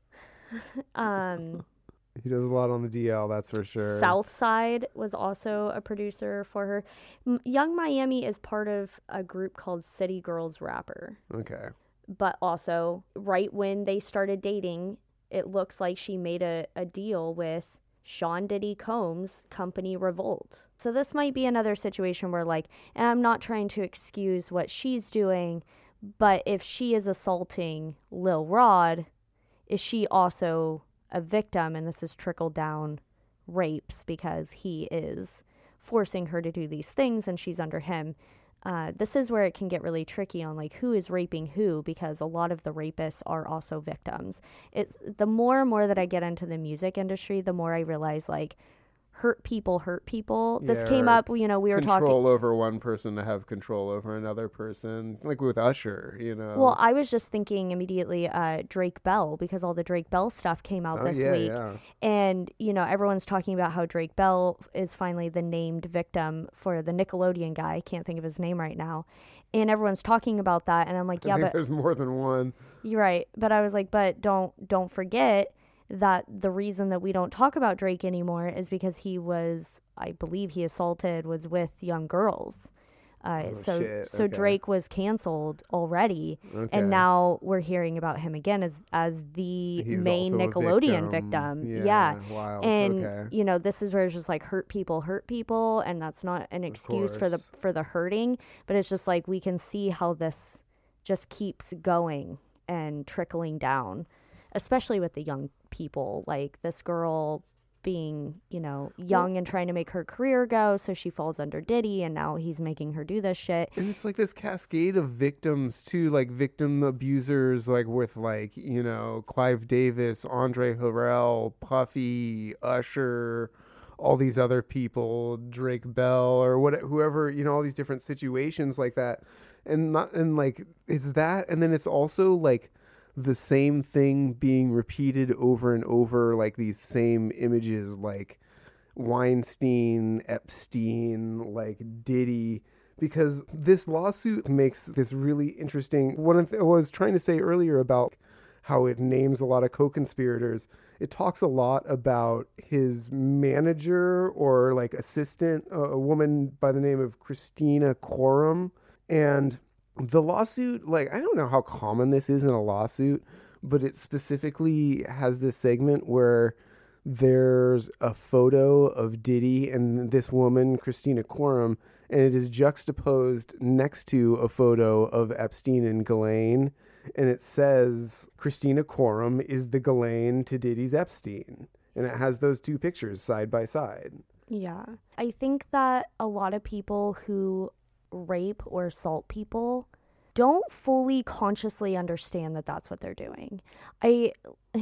[SPEAKER 1] um
[SPEAKER 3] He does a lot on the D L, that's for sure.
[SPEAKER 1] Southside was also a producer for her. M- Young Miami is part of a group called City Girls Rapper.
[SPEAKER 3] Okay.
[SPEAKER 1] But also, right when they started dating, it looks like she made a, a deal with Sean Diddy Combs' company Revolt. So this might be another situation where, like, and I'm not trying to excuse what she's doing, but if she is assaulting Lil Rod, is she also a victim? And this is trickle-down rapes because he is forcing her to do these things and she's under him. Uh, this is where it can get really tricky on like who is raping who, because a lot of the rapists are also victims. It's the more and more that I get into the music industry, the more I realize like hurt people hurt people. This
[SPEAKER 3] Yeah,
[SPEAKER 1] came
[SPEAKER 3] or
[SPEAKER 1] up, you know, we were talking.
[SPEAKER 3] Control over one person to have control over another person, like with Usher, you know.
[SPEAKER 1] Well, I was just thinking immediately uh, Drake Bell, because all the Drake Bell stuff came out
[SPEAKER 3] oh,
[SPEAKER 1] this
[SPEAKER 3] yeah,
[SPEAKER 1] week.
[SPEAKER 3] yeah.
[SPEAKER 1] And, you know, everyone's talking about how Drake Bell is finally the named victim for the Nickelodeon guy. I can't think of his name right now. And everyone's talking about that. And I'm like,
[SPEAKER 3] I
[SPEAKER 1] yeah,
[SPEAKER 3] think
[SPEAKER 1] but
[SPEAKER 3] there's more than one.
[SPEAKER 1] you're right. But I was like, but don't don't forget that the reason that we don't talk about Drake anymore is because he was, I believe he assaulted, was with young girls. Uh,
[SPEAKER 3] Oh,
[SPEAKER 1] so
[SPEAKER 3] shit.
[SPEAKER 1] so
[SPEAKER 3] Okay.
[SPEAKER 1] Drake was canceled already,
[SPEAKER 3] Okay.
[SPEAKER 1] and now we're hearing about him again as as the
[SPEAKER 3] He's
[SPEAKER 1] main
[SPEAKER 3] also a
[SPEAKER 1] Nickelodeon
[SPEAKER 3] victim.
[SPEAKER 1] victim.
[SPEAKER 3] Yeah,
[SPEAKER 1] Yeah.
[SPEAKER 3] wild.
[SPEAKER 1] And
[SPEAKER 3] Okay.
[SPEAKER 1] you know, this is where it's just like hurt people hurt people, and that's not an excuse for the
[SPEAKER 3] course.
[SPEAKER 1] for the hurting, but it's just like we can see how this just keeps going and trickling down, especially with the young people. Like this girl being, you know, young and trying to make her career go. So she falls under Diddy, and now he's making her do this shit.
[SPEAKER 3] And it's like this cascade of victims too, like victim abusers, like with like, you know, Clive Davis, Andre Harrell, Puffy, Usher, all these other people, Drake Bell or what, whoever, you know, all these different situations like that. And not, and like, it's that. And then it's also like the same thing being repeated over and over, like these same images, like Weinstein, Epstein, like Diddy, because this lawsuit makes this really interesting. What I was trying to say earlier about how it names a lot of co-conspirators, it talks a lot about his manager or like assistant, a, a woman by the name of Christina Quorum. And the lawsuit, like, I don't know how common this is in a lawsuit, but it specifically has this segment where there's a photo of Diddy and this woman, Christina Quorum, and it is juxtaposed next to a photo of Epstein and Ghislaine. And it says Christina Quorum is the Ghislaine to Diddy's Epstein. And it has those two pictures side by side.
[SPEAKER 1] Yeah. I think that a lot of people who rape or assault people don't fully consciously understand that that's what they're doing. I,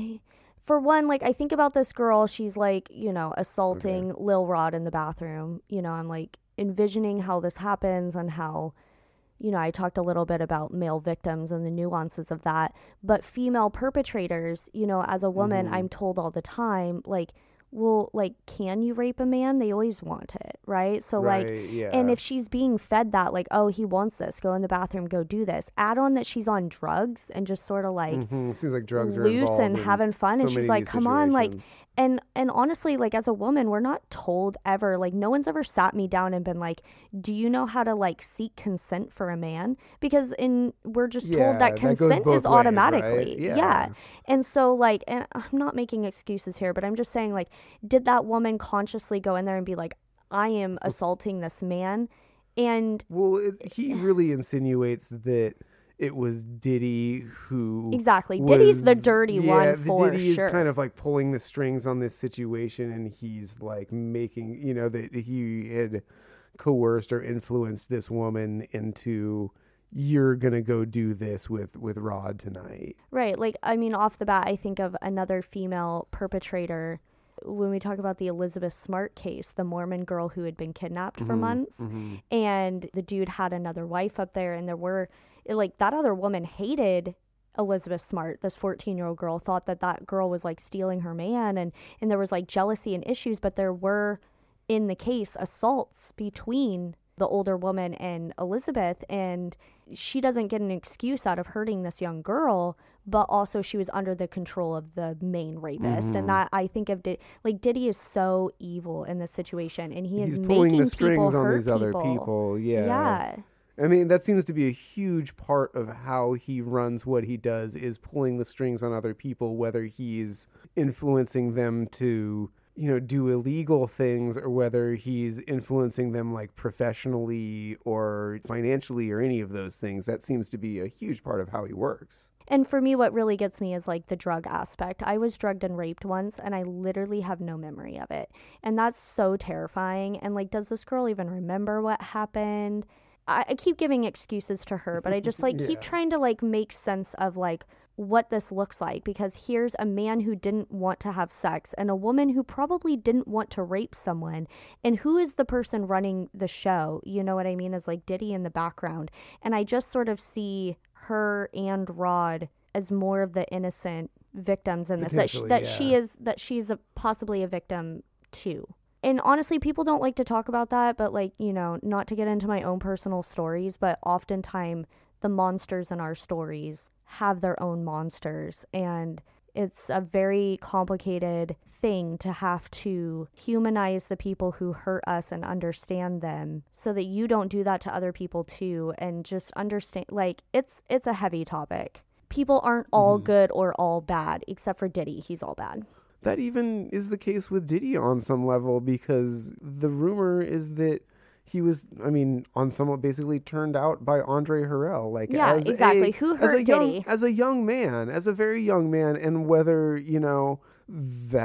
[SPEAKER 1] for one, like, I think about this girl, she's like, you know, assaulting
[SPEAKER 3] Okay.
[SPEAKER 1] Lil Rod in the bathroom. You know, I'm like envisioning how this happens and how, you know, I talked a little bit about male victims and the nuances of that, but female perpetrators, you know, as a woman,
[SPEAKER 3] Mhm.
[SPEAKER 1] I'm told all the time, like, well, like, can you rape a man? They always want it, right? So, like,
[SPEAKER 3] Right, yeah.
[SPEAKER 1] and if she's being fed that, like, oh, he wants this, go in the bathroom, go do this, add on that she's on drugs and just sort of like
[SPEAKER 3] Mhm. Seems like drugs are
[SPEAKER 1] loose
[SPEAKER 3] involved
[SPEAKER 1] and
[SPEAKER 3] in
[SPEAKER 1] having fun.
[SPEAKER 3] so
[SPEAKER 1] And
[SPEAKER 3] many
[SPEAKER 1] she's
[SPEAKER 3] of
[SPEAKER 1] like,
[SPEAKER 3] these
[SPEAKER 1] come on, like,
[SPEAKER 3] situations.
[SPEAKER 1] and and honestly, like, as a woman, we're not told ever, like, no one's ever sat me down and been like, do you know how to like seek consent for a man? Because in we're just
[SPEAKER 3] Yeah,
[SPEAKER 1] told that
[SPEAKER 3] that goes
[SPEAKER 1] consent
[SPEAKER 3] both
[SPEAKER 1] is
[SPEAKER 3] ways,
[SPEAKER 1] automatically.
[SPEAKER 3] right?
[SPEAKER 1] Yeah.
[SPEAKER 3] Yeah.
[SPEAKER 1] And so, like, and I'm not making excuses here, but I'm just saying, like, did that woman consciously go in there and be like, I am assaulting this man? And
[SPEAKER 3] Well, it, he really insinuates that it was Diddy who
[SPEAKER 1] exactly, Diddy's the
[SPEAKER 3] was-
[SPEAKER 1] dirty
[SPEAKER 3] yeah,
[SPEAKER 1] one
[SPEAKER 3] the
[SPEAKER 1] for
[SPEAKER 3] Diddy
[SPEAKER 1] sure.
[SPEAKER 3] is kind of like pulling the strings on this situation, and he's like making, you know, that he had coerced or influenced this woman into, you're gonna go do this with with Rod tonight.
[SPEAKER 1] Right. Like, I mean, off the bat, I think of another female perpetrator when we talk about the Elizabeth Smart case, the Mormon girl who had been kidnapped for
[SPEAKER 3] Mhm,
[SPEAKER 1] months.
[SPEAKER 3] mhm.
[SPEAKER 1] And the dude had another wife up there. And there were, like, that other woman hated Elizabeth Smart. This fourteen year old girl thought that that girl was like stealing her man. And, and there was like jealousy and issues. But there were, in the case, assaults between the older woman and Elizabeth, and she doesn't get an excuse out of hurting this young girl, but also she was under the control of the main rapist.
[SPEAKER 3] Mhm.
[SPEAKER 1] And that, I think of, Did- like, Diddy is so evil in this situation, and he
[SPEAKER 3] He's
[SPEAKER 1] is
[SPEAKER 3] pulling
[SPEAKER 1] making
[SPEAKER 3] the strings
[SPEAKER 1] people
[SPEAKER 3] on
[SPEAKER 1] hurt
[SPEAKER 3] these other people. Yeah.
[SPEAKER 1] Yeah.
[SPEAKER 3] I mean, that seems to be a huge part of how he runs what he does, is pulling the strings on other people, whether he's influencing them to, you know, do illegal things, or whether he's influencing them like professionally or financially or any of those things. That seems to be a huge part of how he works.
[SPEAKER 1] And for me, what really gets me is like the drug aspect. I was drugged and raped once, and I literally have no memory of it. And that's so terrifying. And like, does this girl even remember what happened? I, I keep giving excuses to her, but I just like
[SPEAKER 3] Yeah.
[SPEAKER 1] keep trying to like make sense of like what this looks like, because here's a man who didn't want to have sex and a woman who probably didn't want to rape someone. And who is the person running the show? You know what I mean? As like Diddy in the background. And I just sort of see her and Rod as more of the innocent victims in this, that she,
[SPEAKER 3] Potentially,
[SPEAKER 1] that she
[SPEAKER 3] yeah.
[SPEAKER 1] is that she's a, possibly a victim too. And honestly, people don't like to talk about that, but like, you know, not to get into my own personal stories, but oftentimes the monsters in our stories have their own monsters, and it's a very complicated thing to have to humanize the people who hurt us and understand them so that you don't do that to other people too, and just understand, like, it's it's a heavy topic. People aren't all
[SPEAKER 3] Mhm.
[SPEAKER 1] good or all bad, except for Diddy. He's all bad.
[SPEAKER 3] That even is the case with Diddy on some level, because the rumor is that he was, I mean, on somewhat basically turned out by Andre Harrell. Like,
[SPEAKER 1] Yeah,
[SPEAKER 3] as
[SPEAKER 1] exactly.
[SPEAKER 3] A,
[SPEAKER 1] Who
[SPEAKER 3] as a
[SPEAKER 1] hurt
[SPEAKER 3] young,
[SPEAKER 1] Diddy?
[SPEAKER 3] as a young man, as a very young man, and whether, you know, that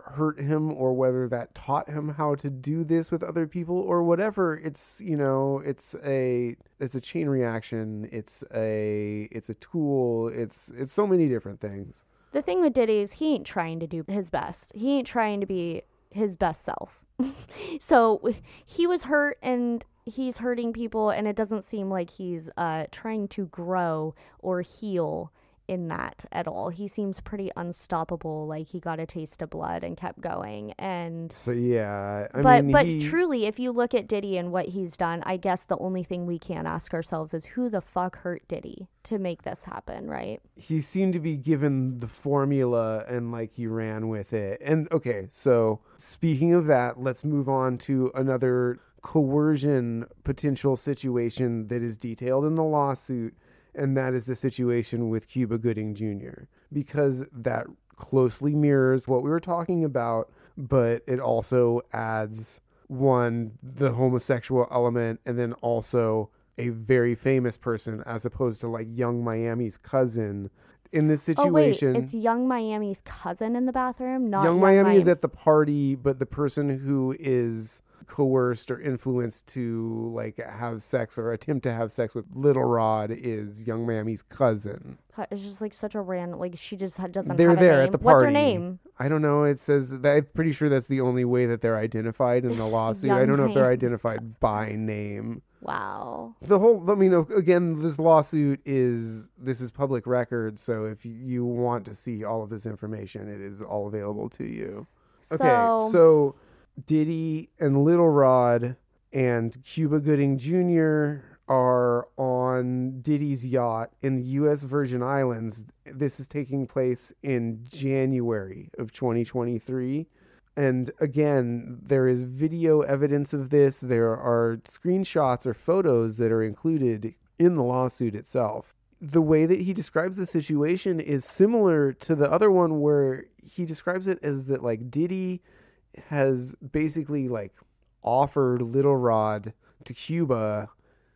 [SPEAKER 3] hurt him or whether that taught him how to do this with other people or whatever. It's, you know, it's a it's a chain reaction. It's a it's a tool. It's it's so many different things.
[SPEAKER 1] The thing with Diddy is he ain't trying to do his best. He ain't trying to be his best self. So he was hurt and he's hurting people, and it doesn't seem like he's uh, trying to grow or heal in that at all. He seems pretty unstoppable, like he got a taste of blood and kept going. And
[SPEAKER 3] So yeah, I
[SPEAKER 1] but
[SPEAKER 3] mean,
[SPEAKER 1] but
[SPEAKER 3] he-
[SPEAKER 1] truly, if you look at Diddy and what he's done, I guess the only thing we can ask ourselves is who the fuck hurt Diddy to make this happen, right?
[SPEAKER 3] he seemed to be given the formula and like he ran with it. And okay, so speaking of that, let's move on to another coercion potential situation that is detailed in the lawsuit, and that is the situation with Cuba Gooding Junior Because that closely mirrors what we were talking about, but it also adds one, the homosexual element, and then also a very famous person as opposed to like Young Miami's cousin. In this situation,
[SPEAKER 1] Oh wait, it's Young Miami's cousin in the bathroom, not
[SPEAKER 3] Young
[SPEAKER 1] Young
[SPEAKER 3] Miami is
[SPEAKER 1] Mi-
[SPEAKER 3] at the party, but the person who is coerced or influenced to like have sex or attempt to have sex with Little Rod is Young Miami's cousin.
[SPEAKER 1] It's just like such a random, like she just ha- doesn't
[SPEAKER 3] They're
[SPEAKER 1] have a
[SPEAKER 3] there
[SPEAKER 1] name.
[SPEAKER 3] at the
[SPEAKER 1] What's
[SPEAKER 3] party.
[SPEAKER 1] her name?
[SPEAKER 3] I don't know. It says that, I'm pretty sure that's the only way that they're identified in the lawsuit. I
[SPEAKER 1] Young
[SPEAKER 3] don't know if they're
[SPEAKER 1] Miami's
[SPEAKER 3] identified by name.
[SPEAKER 1] Wow.
[SPEAKER 3] The whole, I mean, again, this lawsuit is, this is public record. So if you want to see all of this information, it is all available to you. Okay,
[SPEAKER 1] So-
[SPEAKER 3] so Diddy and Little Rod and Cuba Gooding Junior are on Diddy's yacht in the U S Virgin Islands. This is taking place in January of twenty twenty-three. And again, there is video evidence of this. There are screenshots or photos that are included in the lawsuit itself. The way that he describes the situation is similar to the other one where he describes it as that like Diddy has basically like offered Little Rod to Cuba.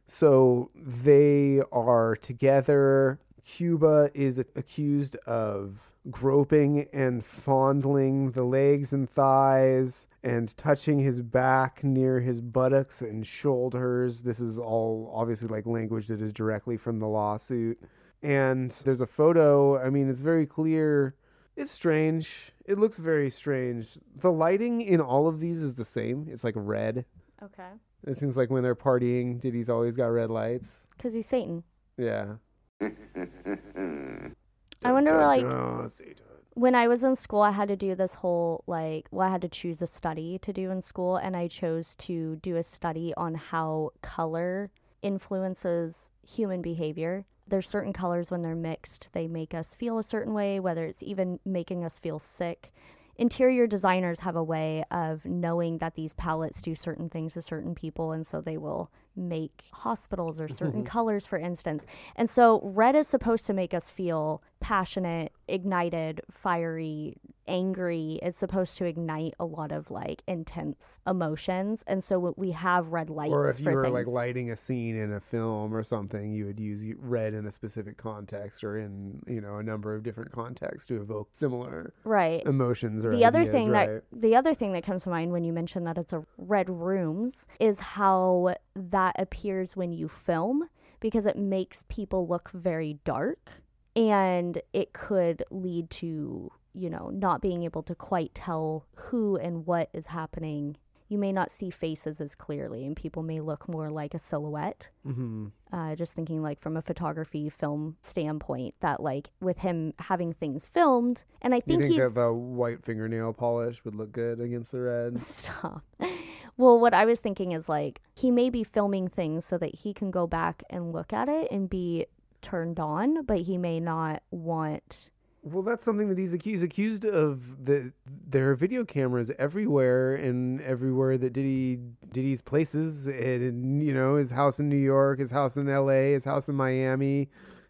[SPEAKER 3] So they are together. Cuba is accused of groping and fondling the legs and thighs and touching his back near his buttocks and shoulders. This is all obviously like language that is directly from the lawsuit. And there's a photo. I mean, it's very clear. It's strange. It looks very strange. The lighting in all of these is the same. It's like red.
[SPEAKER 1] Okay.
[SPEAKER 3] It seems like when they're partying, Diddy's always got red lights.
[SPEAKER 1] Because he's Satan.
[SPEAKER 3] Yeah.
[SPEAKER 1] I wonder, like,
[SPEAKER 3] Oh, Satan.
[SPEAKER 1] when I was in school, I had to do this whole, like, well, I had to choose a study to do in school, and I chose to do a study on how color influences human behavior. There's certain colors when they're mixed, they make us feel a certain way, whether it's even making us feel sick. Interior designers have a way of knowing that these palettes do certain things to certain people, and so they will make hospitals or certain colors, for instance. And so red is supposed to make us feel passionate, ignited, fiery, angry. It's supposed to ignite a lot of like intense emotions, and so we have red lights
[SPEAKER 3] Or if you
[SPEAKER 1] for
[SPEAKER 3] were
[SPEAKER 1] things.
[SPEAKER 3] like lighting a scene in a film or something, you would use red in a specific context or in, you know, a number of different contexts to evoke similar
[SPEAKER 1] right.
[SPEAKER 3] emotions or
[SPEAKER 1] the other
[SPEAKER 3] ideas,
[SPEAKER 1] thing
[SPEAKER 3] right?
[SPEAKER 1] that the other thing that comes to mind when you mention that it's a red rooms is how that appears when you film, because it makes people look very dark, and it could lead to, you know, not being able to quite tell who and what is happening. You may not see faces as clearly, and people may look more like a silhouette.
[SPEAKER 3] Mm-hmm.
[SPEAKER 1] Uh, just thinking like from a photography film standpoint, that like with him having things filmed, and I
[SPEAKER 3] You
[SPEAKER 1] think,
[SPEAKER 3] think
[SPEAKER 1] he's
[SPEAKER 3] that the white fingernail polish would look good against the red?
[SPEAKER 1] Stop. Well, what I was thinking is like he may be filming things so that he can go back and look at it and be turned on, but he may not want.
[SPEAKER 3] Well, that's something that he's accused accused of. The there are video cameras everywhere, and everywhere that Diddy Diddy's places, and you know, his house in New York, his house in L A, his house in Miami,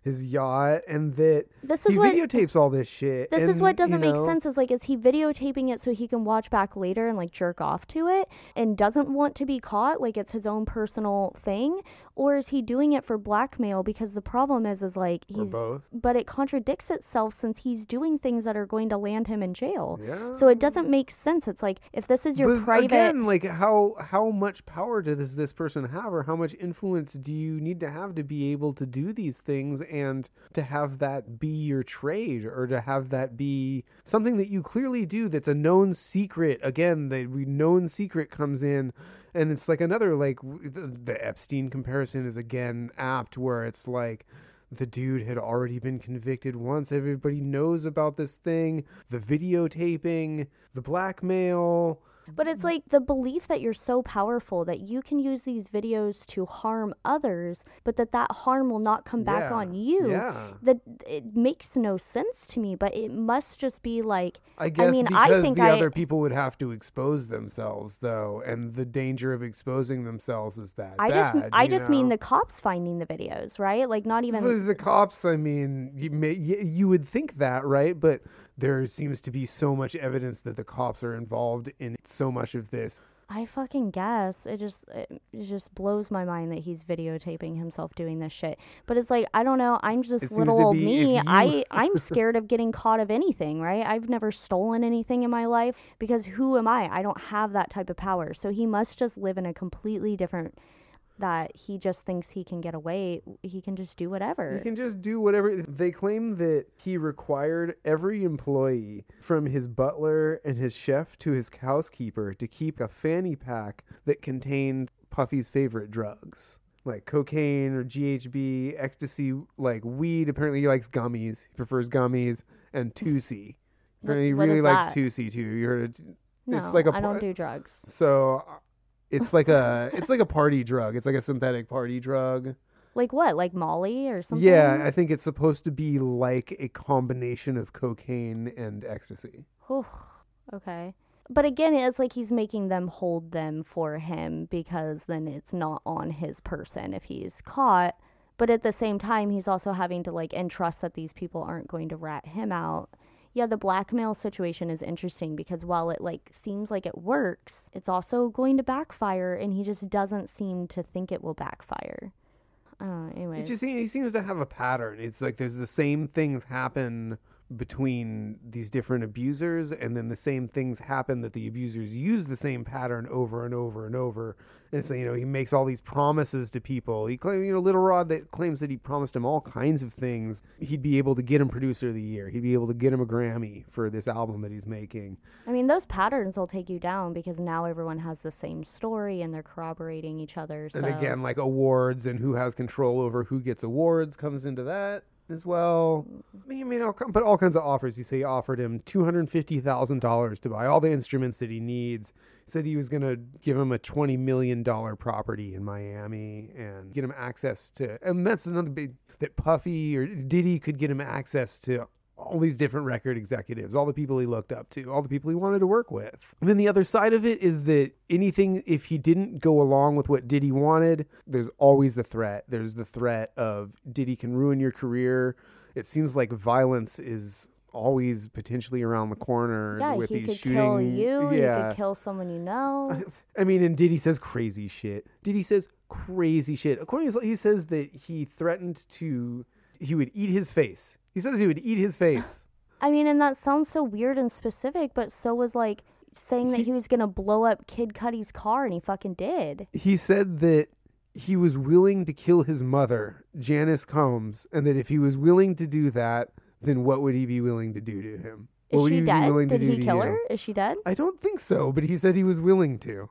[SPEAKER 3] his yacht, and that
[SPEAKER 1] This is
[SPEAKER 3] he
[SPEAKER 1] what-
[SPEAKER 3] videotapes all this shit.
[SPEAKER 1] This is
[SPEAKER 3] and,
[SPEAKER 1] what doesn't
[SPEAKER 3] you
[SPEAKER 1] make
[SPEAKER 3] know,
[SPEAKER 1] sense is like, is he videotaping it so he can watch back later and like jerk off to it and doesn't want to be caught, like it's his own personal thing? Or is he doing it for blackmail? Because the problem is, is like
[SPEAKER 3] Or
[SPEAKER 1] he's,
[SPEAKER 3] both.
[SPEAKER 1] but it contradicts itself since he's doing things that are going to land him in jail.
[SPEAKER 3] Yeah.
[SPEAKER 1] So it doesn't make sense. It's like, if this is your
[SPEAKER 3] But
[SPEAKER 1] private,
[SPEAKER 3] again, like how how much power does this person have, or how much influence do you need to have to be able to do these things and to have that be your trade, or to have that be something that you clearly do that's a known secret? Again, the we known secret comes in, and it's like another like w- the, the Epstein comparison is again apt, where it's like the dude had already been convicted once. Everybody knows about this thing, the videotaping, the blackmail.
[SPEAKER 1] but it's like the belief that you're so powerful that you can use these videos to harm others, but that that harm will not come back
[SPEAKER 3] Yeah,
[SPEAKER 1] on you.
[SPEAKER 3] yeah.
[SPEAKER 1] That it makes no sense to me, but it must just be like,
[SPEAKER 3] I guess
[SPEAKER 1] mean,
[SPEAKER 3] because
[SPEAKER 1] I think
[SPEAKER 3] the
[SPEAKER 1] I,
[SPEAKER 3] other people would have to expose themselves, though, and the danger of exposing themselves is that
[SPEAKER 1] I
[SPEAKER 3] bad,
[SPEAKER 1] just, I
[SPEAKER 3] you
[SPEAKER 1] just mean
[SPEAKER 3] know?
[SPEAKER 1] the cops finding the videos, right? Like not even.
[SPEAKER 3] the, the cops. I mean, you, may, you you would think that, right? But there seems to be so much evidence that the cops are involved in so much of this.
[SPEAKER 1] I fucking guess it just it, it just blows my mind that he's videotaping himself doing this shit. But it's like, I don't know. I'm just
[SPEAKER 3] It seems
[SPEAKER 1] little
[SPEAKER 3] to
[SPEAKER 1] old
[SPEAKER 3] be
[SPEAKER 1] me.
[SPEAKER 3] if you-
[SPEAKER 1] I I'm scared of getting caught of anything, right? I've never stolen anything in my life because who am I? I don't have that type of power. So he must just live in a completely different. That he just thinks he can get away. He can just do whatever.
[SPEAKER 3] He can just do whatever. They claim that he required every employee, from his butler and his chef to his housekeeper, to keep a fanny pack that contained Puffy's favorite drugs, like cocaine or G H B, ecstasy, like weed. Apparently he likes gummies. He prefers gummies, and Tusi. Apparently he
[SPEAKER 1] what
[SPEAKER 3] really
[SPEAKER 1] is
[SPEAKER 3] likes
[SPEAKER 1] that?
[SPEAKER 3] Tusi too. You heard it?
[SPEAKER 1] no,
[SPEAKER 3] it's like a
[SPEAKER 1] I don't
[SPEAKER 3] par-
[SPEAKER 1] do drugs.
[SPEAKER 3] So uh, it's like a it's like a party drug. It's like a synthetic party drug.
[SPEAKER 1] Like what? Like Molly or something?
[SPEAKER 3] Yeah, I think it's supposed to be like a combination of cocaine and ecstasy.
[SPEAKER 1] Whew, okay. But again, it's like he's making them hold them for him because then it's not on his person if he's caught. But at the same time, he's also having to like entrust that these people aren't going to rat him out. Yeah, the blackmail situation is interesting because while it like seems like it works, it's also going to backfire, and he just doesn't seem to think it will backfire. Uh,
[SPEAKER 3] It
[SPEAKER 1] anyways,
[SPEAKER 3] just he seems to have a pattern. It's like there's the same things happen between these different abusers, and then the same things happen that the abusers use the same pattern over and over and over. And so, you know, he makes all these promises to people. He claims, you know, Little Rod that claims that he promised him all kinds of things. He'd be able to get him Producer of the Year. He'd be able to get him a Grammy for this album that he's making.
[SPEAKER 1] I mean, those patterns will take you down because now everyone has the same story and they're corroborating each other. So.
[SPEAKER 3] And again, like awards and who has control over who gets awards comes into that as well. I mean, I mean, all, but all kinds of offers. You say he offered him two hundred fifty thousand dollars to buy all the instruments that he needs. Said he was going to give him a twenty million dollars property in Miami and get him access to, and that's another big, that Puffy or Diddy could get him access to all these different record executives, all the people he looked up to, all the people he wanted to work with. And then the other side of it is that anything, if he didn't go along with what Diddy wanted, there's always the threat. There's the threat of Diddy can ruin your career. It seems like violence is always potentially around the corner
[SPEAKER 1] Yeah,
[SPEAKER 3] with
[SPEAKER 1] he
[SPEAKER 3] these
[SPEAKER 1] could
[SPEAKER 3] shooting.
[SPEAKER 1] kill you.
[SPEAKER 3] Yeah.
[SPEAKER 1] He could kill someone you know.
[SPEAKER 3] I mean, and Diddy says crazy shit. Diddy says crazy shit. According to, he says that he threatened to, he would eat his face. He said that he would eat his face.
[SPEAKER 1] I mean, and that sounds so weird and specific, but so was like saying that he was gonna blow up Kid Cudi's car, and he fucking did.
[SPEAKER 3] He said that he was willing to kill his mother, Janice Combs, and that if he was willing to do that, then what would he be willing to do to him? What
[SPEAKER 1] Is
[SPEAKER 3] would
[SPEAKER 1] she
[SPEAKER 3] he be
[SPEAKER 1] dead?
[SPEAKER 3] willing to
[SPEAKER 1] Did
[SPEAKER 3] do
[SPEAKER 1] he
[SPEAKER 3] to
[SPEAKER 1] kill
[SPEAKER 3] you?
[SPEAKER 1] her? Is she dead?
[SPEAKER 3] I don't think so, but he said he was willing to.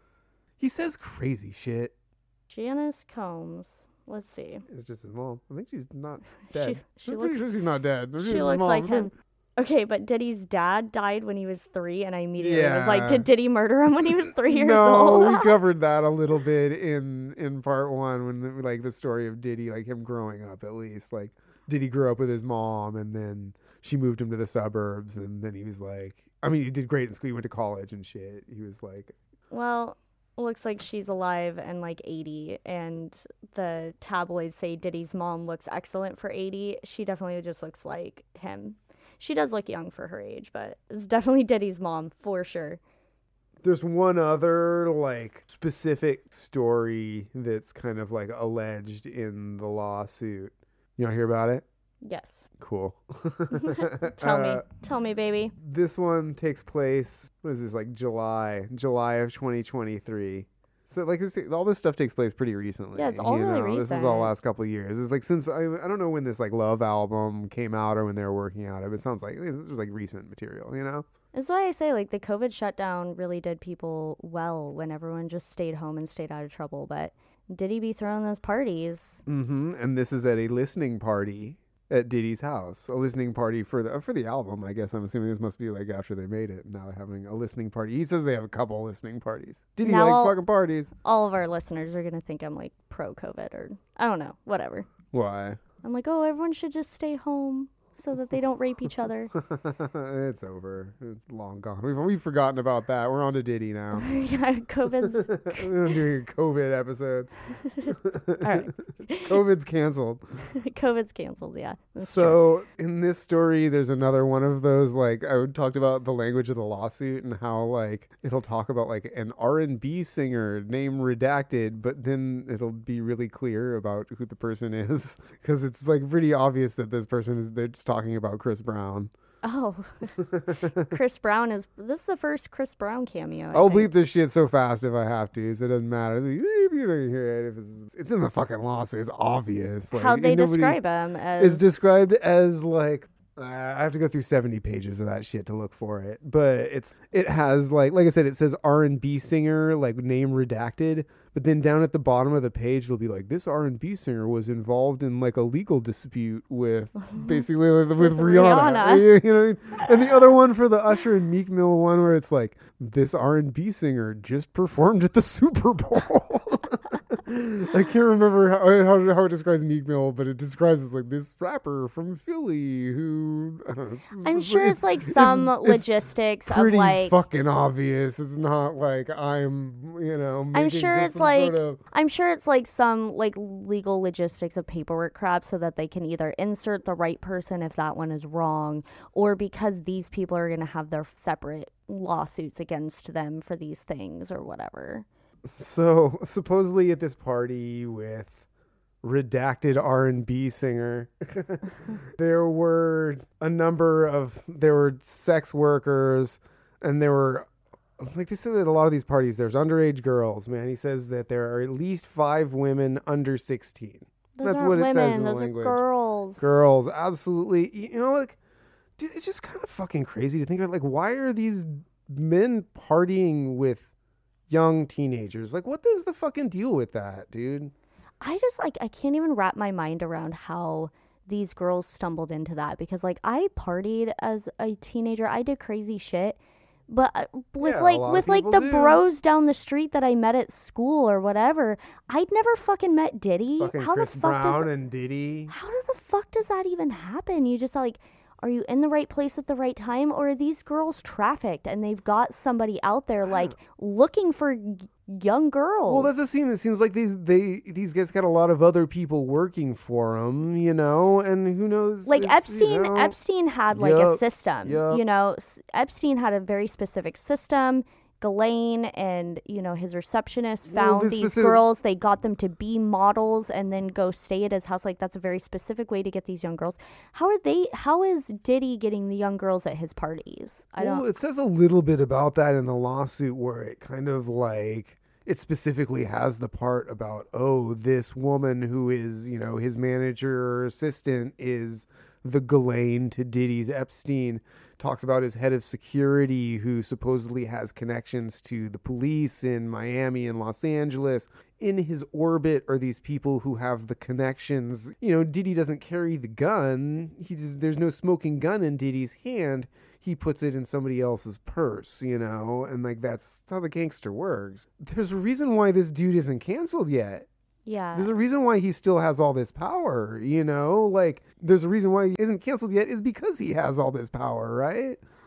[SPEAKER 3] He says crazy shit.
[SPEAKER 1] Janice Combs. Let's see.
[SPEAKER 3] It's just his mom. I think she's not dead.
[SPEAKER 1] she
[SPEAKER 3] I'm
[SPEAKER 1] looks-
[SPEAKER 3] pretty sure she's not dead. It's just
[SPEAKER 1] She
[SPEAKER 3] his
[SPEAKER 1] looks
[SPEAKER 3] mom.
[SPEAKER 1] like him. Okay, but Diddy's dad died when he was three, and I immediately was like,
[SPEAKER 3] Yeah.
[SPEAKER 1] did Diddy murder him when he was three years
[SPEAKER 3] no,
[SPEAKER 1] old?
[SPEAKER 3] we covered that a little bit in in part one when the, like the story of Diddy, like him growing up at least. Like Diddy grew up with his mom, and then she moved him to the suburbs, and then he was like, I mean, he did great in school. He went to college and shit. He was like,
[SPEAKER 1] Well, looks like she's alive and like eighty, and the tabloids say Diddy's mom looks excellent for eighty. She definitely just looks like him. She does look young for her age, but it's definitely Diddy's mom for sure.
[SPEAKER 3] There's one other like specific story that's kind of like alleged in the lawsuit. You want to hear about it?
[SPEAKER 1] Yes.
[SPEAKER 3] Cool.
[SPEAKER 1] Tell me.
[SPEAKER 3] Uh,
[SPEAKER 1] Tell me, baby.
[SPEAKER 3] This one takes place, what is this, like July, July of twenty twenty-three. So like this, all this stuff takes place pretty recently.
[SPEAKER 1] Yeah, it's all
[SPEAKER 3] you
[SPEAKER 1] really
[SPEAKER 3] know? This is all
[SPEAKER 1] recent.
[SPEAKER 3] last couple of years. It's like since, I, I don't know when this like Love album came out or when they were working on it, but it sounds like this was like recent material, you know?
[SPEAKER 1] That's why I say, like, the COVID shutdown really did people well when everyone just stayed home and stayed out of trouble. But Diddy be throwing those parties?
[SPEAKER 3] Mm-hmm. And this is at a listening party at Diddy's house, a listening party for the for the album. I guess I'm assuming this must be like after they made it. Now they're having a listening party. He says they have a couple listening parties. Diddy
[SPEAKER 1] Now
[SPEAKER 3] likes
[SPEAKER 1] all-
[SPEAKER 3] fucking parties.
[SPEAKER 1] All of our listeners are going to think I'm, like, pro-COVID or, I don't know, whatever.
[SPEAKER 3] Why?
[SPEAKER 1] I'm like, oh, everyone should just stay home so that they don't rape each other.
[SPEAKER 3] It's over. It's long gone. We've we've forgotten about that. We're on to Diddy now.
[SPEAKER 1] Yeah, COVID's...
[SPEAKER 3] We're doing a COVID episode.
[SPEAKER 1] All right.
[SPEAKER 3] COVID's canceled.
[SPEAKER 1] COVID's canceled, yeah. That's true.
[SPEAKER 3] So in this story, there's another one of those, like, I talked about the language of the lawsuit and how, like, it'll talk about, like, an R and B singer, name redacted, but then it'll be really clear about who the person is. Because it's, like, pretty obvious that this person is, they're just talking about Chris Brown.
[SPEAKER 1] Oh, Chris Brown is, this is the first Chris Brown cameo. I
[SPEAKER 3] I'll
[SPEAKER 1] think.
[SPEAKER 3] bleep this shit so fast if I have to, so it doesn't matter. You don't hear it. If it's, it's in the fucking lawsuit. It's obvious. Like,
[SPEAKER 1] How'd they
[SPEAKER 3] nobody-
[SPEAKER 1] describe him as?
[SPEAKER 3] It's described as like uh, I have to go through seventy pages of that shit to look for it, but it's it has like like I said, it says R and B singer, like name redacted, but then down at the bottom of the page it'll be like, this R and B singer was involved in like a legal dispute with basically with, with,
[SPEAKER 1] With
[SPEAKER 3] Rihanna,
[SPEAKER 1] Rihanna.
[SPEAKER 3] you know. And the other one for the Usher and Meek Mill one where it's like, this R and B singer just performed at the Super Bowl. I can't remember how, how how it describes Meek Mill, but it describes it as like this rapper from Philly who I don't know. It's,
[SPEAKER 1] I'm
[SPEAKER 3] it's
[SPEAKER 1] sure
[SPEAKER 3] like-
[SPEAKER 1] it's like some
[SPEAKER 3] it's
[SPEAKER 1] logistics of
[SPEAKER 3] pretty
[SPEAKER 1] like.
[SPEAKER 3] fucking obvious. It's not like I'm, you know.
[SPEAKER 1] I'm
[SPEAKER 3] making
[SPEAKER 1] sure
[SPEAKER 3] this
[SPEAKER 1] it's
[SPEAKER 3] some
[SPEAKER 1] like
[SPEAKER 3] sort of-
[SPEAKER 1] I'm sure it's like some like legal logistics of paperwork crap so that they can either insert the right person if that one is wrong, or because these people are going to have their separate lawsuits against them for these things or whatever.
[SPEAKER 3] So supposedly at this party with redacted R and B singer, there were a number of there were sex workers, and there were, like they said at a lot of these parties, there's underage girls. Man, he says that there are at least five women under sixteen.
[SPEAKER 1] Those
[SPEAKER 3] That's
[SPEAKER 1] aren't
[SPEAKER 3] what it
[SPEAKER 1] women,
[SPEAKER 3] says in the
[SPEAKER 1] those
[SPEAKER 3] language.
[SPEAKER 1] are girls.
[SPEAKER 3] Girls, absolutely. You know, like, dude, it's just kind of fucking crazy to think about. Like, why are these men partying with young teenagers? Like, what is the fucking deal with that, dude?
[SPEAKER 1] I just like I can't even wrap my mind around how these girls stumbled into that, because like I partied as a teenager. I did crazy shit. But uh, with
[SPEAKER 3] Yeah, a
[SPEAKER 1] like
[SPEAKER 3] lot of
[SPEAKER 1] with like
[SPEAKER 3] people
[SPEAKER 1] the
[SPEAKER 3] do.
[SPEAKER 1] bros down the street that I met at school or whatever, I'd never fucking met Diddy.
[SPEAKER 3] Fucking
[SPEAKER 1] How
[SPEAKER 3] Chris
[SPEAKER 1] the fuck
[SPEAKER 3] Brown
[SPEAKER 1] does
[SPEAKER 3] and Diddy.
[SPEAKER 1] how do the fuck does that even happen? You just like, are you in the right place at the right time, or are these girls trafficked and they've got somebody out there like looking for y- young girls?
[SPEAKER 3] Well, that's the scene. It seems like these they these guys got a lot of other people working for them, you know, and who knows?
[SPEAKER 1] like
[SPEAKER 3] it's,
[SPEAKER 1] Epstein.
[SPEAKER 3] you know,
[SPEAKER 1] Epstein had like a
[SPEAKER 3] Yup,
[SPEAKER 1] system.
[SPEAKER 3] yup.
[SPEAKER 1] You know, S- Epstein had a very specific system. Ghislaine and you know his receptionist
[SPEAKER 3] Well,
[SPEAKER 1] found
[SPEAKER 3] this
[SPEAKER 1] these
[SPEAKER 3] specific-
[SPEAKER 1] girls. They got them to be models and then go stay at his house. Like that's a very specific way to get these young girls. How are they? How is Diddy getting the young girls at his parties? I
[SPEAKER 3] well,
[SPEAKER 1] don't.
[SPEAKER 3] it says a little bit about that in the lawsuit where it kind of like it specifically has the part about, oh, this woman who is, you know, his manager or assistant is the Ghislaine to Diddy's Epstein. Talks about his head of security who supposedly has connections to the police in Miami and Los Angeles. In his orbit are these people who have the connections. You know, Diddy doesn't carry the gun. He just, there's no smoking gun in Diddy's hand. He puts it in somebody else's purse, you know, and like that's how the gangster works. There's a reason why this dude isn't canceled yet.
[SPEAKER 1] Yeah.
[SPEAKER 3] There's a reason why he still has all this power, you know? Like, there's a reason why he isn't canceled yet is because he has all this power, right?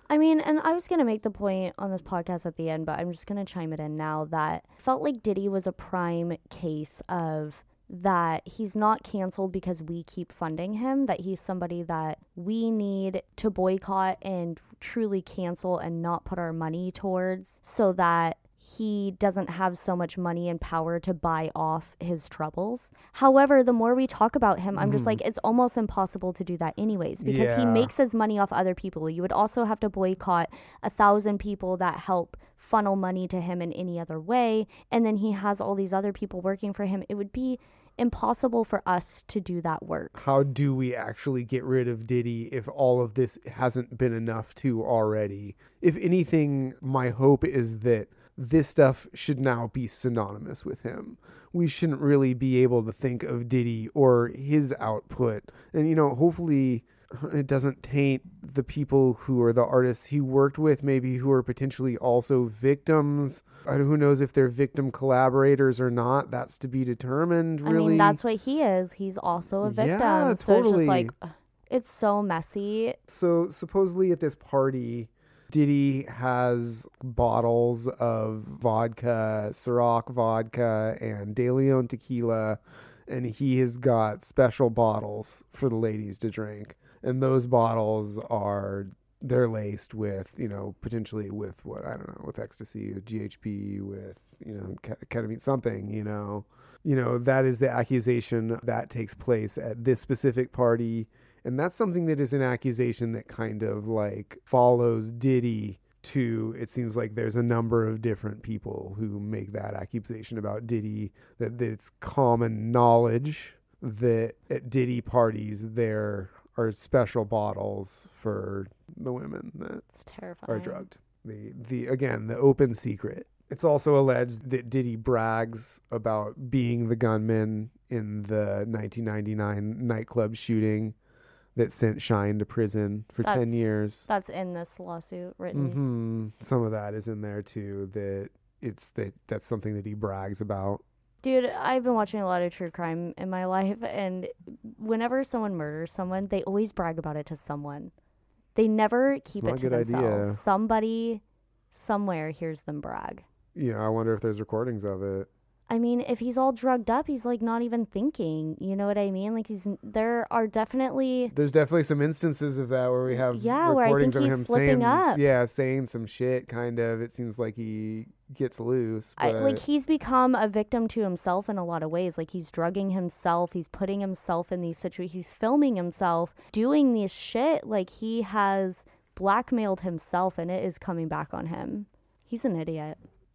[SPEAKER 1] I mean, and I was going to make the point on this podcast at the end, but I'm just going to chime it in now that I felt like Diddy was a prime case of that he's not canceled because we keep funding him, that he's somebody that we need to boycott and truly cancel and not put our money towards so that he doesn't have so much money and power to buy off his troubles. However, the more we talk about him, I'm just like, it's almost impossible to do that anyways, because he
[SPEAKER 3] Yeah.
[SPEAKER 1] makes his money off other people. You would also have to boycott a thousand people that help funnel money to him in any other way. And then he has all these other people working for him. It would be impossible for us to do that work.
[SPEAKER 3] How do we actually get rid of Diddy if all of this hasn't been enough to already? If anything, my hope is that this stuff should now be synonymous with him. We shouldn't really be able to think of Diddy or his output. And, you know, hopefully it doesn't taint the people who are the artists he worked with, maybe who are potentially also victims. Uh, Who knows if they're victim collaborators or not? That's to be determined, really.
[SPEAKER 1] I mean, that's what he is. He's also a victim.
[SPEAKER 3] Yeah,
[SPEAKER 1] So it's
[SPEAKER 3] totally.
[SPEAKER 1] just like, ugh, it's so messy.
[SPEAKER 3] So supposedly at this party, Diddy has bottles of vodka, Ciroc vodka, and De Leon tequila, and he has got special bottles for the ladies to drink. And those bottles are, they're laced with, you know, potentially with what, I don't know, with ecstasy, with G H P, with, you know, ke- ketamine, something, you know. You know, that is the accusation that takes place at this specific party. And that's something that is an accusation that kind of like follows Diddy to, it seems like there's a number of different people who make that accusation about Diddy, that, that it's common knowledge that at Diddy parties there are special bottles for the women that
[SPEAKER 1] It's terrifying.
[SPEAKER 3] are drugged. The, the, again, the open secret. It's also alleged that Diddy brags about being the gunman in the nineteen ninety-nine nightclub shooting that sent Shine to prison for ten
[SPEAKER 1] That's-
[SPEAKER 3] years.
[SPEAKER 1] That's in this lawsuit written.
[SPEAKER 3] hmm Some of that is in there too. That it's that that's something that he brags about.
[SPEAKER 1] Dude, I've been watching a lot of true crime in my life, and whenever someone murders someone, they always brag about it to someone. They never keep
[SPEAKER 3] Not
[SPEAKER 1] it
[SPEAKER 3] a
[SPEAKER 1] to
[SPEAKER 3] good
[SPEAKER 1] themselves.
[SPEAKER 3] idea.
[SPEAKER 1] Somebody somewhere hears them brag.
[SPEAKER 3] You know, I wonder if there's recordings of it.
[SPEAKER 1] I mean, if he's all drugged up, he's like not even thinking. You know what I mean? Like he's there are definitely
[SPEAKER 3] There's definitely some instances of that where we have
[SPEAKER 1] Yeah, where I
[SPEAKER 3] recordings
[SPEAKER 1] think
[SPEAKER 3] of
[SPEAKER 1] he's
[SPEAKER 3] him
[SPEAKER 1] slipping
[SPEAKER 3] saying,
[SPEAKER 1] up.
[SPEAKER 3] yeah, saying some shit. Kind of. It seems like he gets loose.
[SPEAKER 1] I,
[SPEAKER 3] But
[SPEAKER 1] like he's become a victim to himself in a lot of ways. Like he's drugging himself, he's putting himself in these situations, he's filming himself doing this shit. Like he has blackmailed himself, and it is coming back on him. He's an idiot.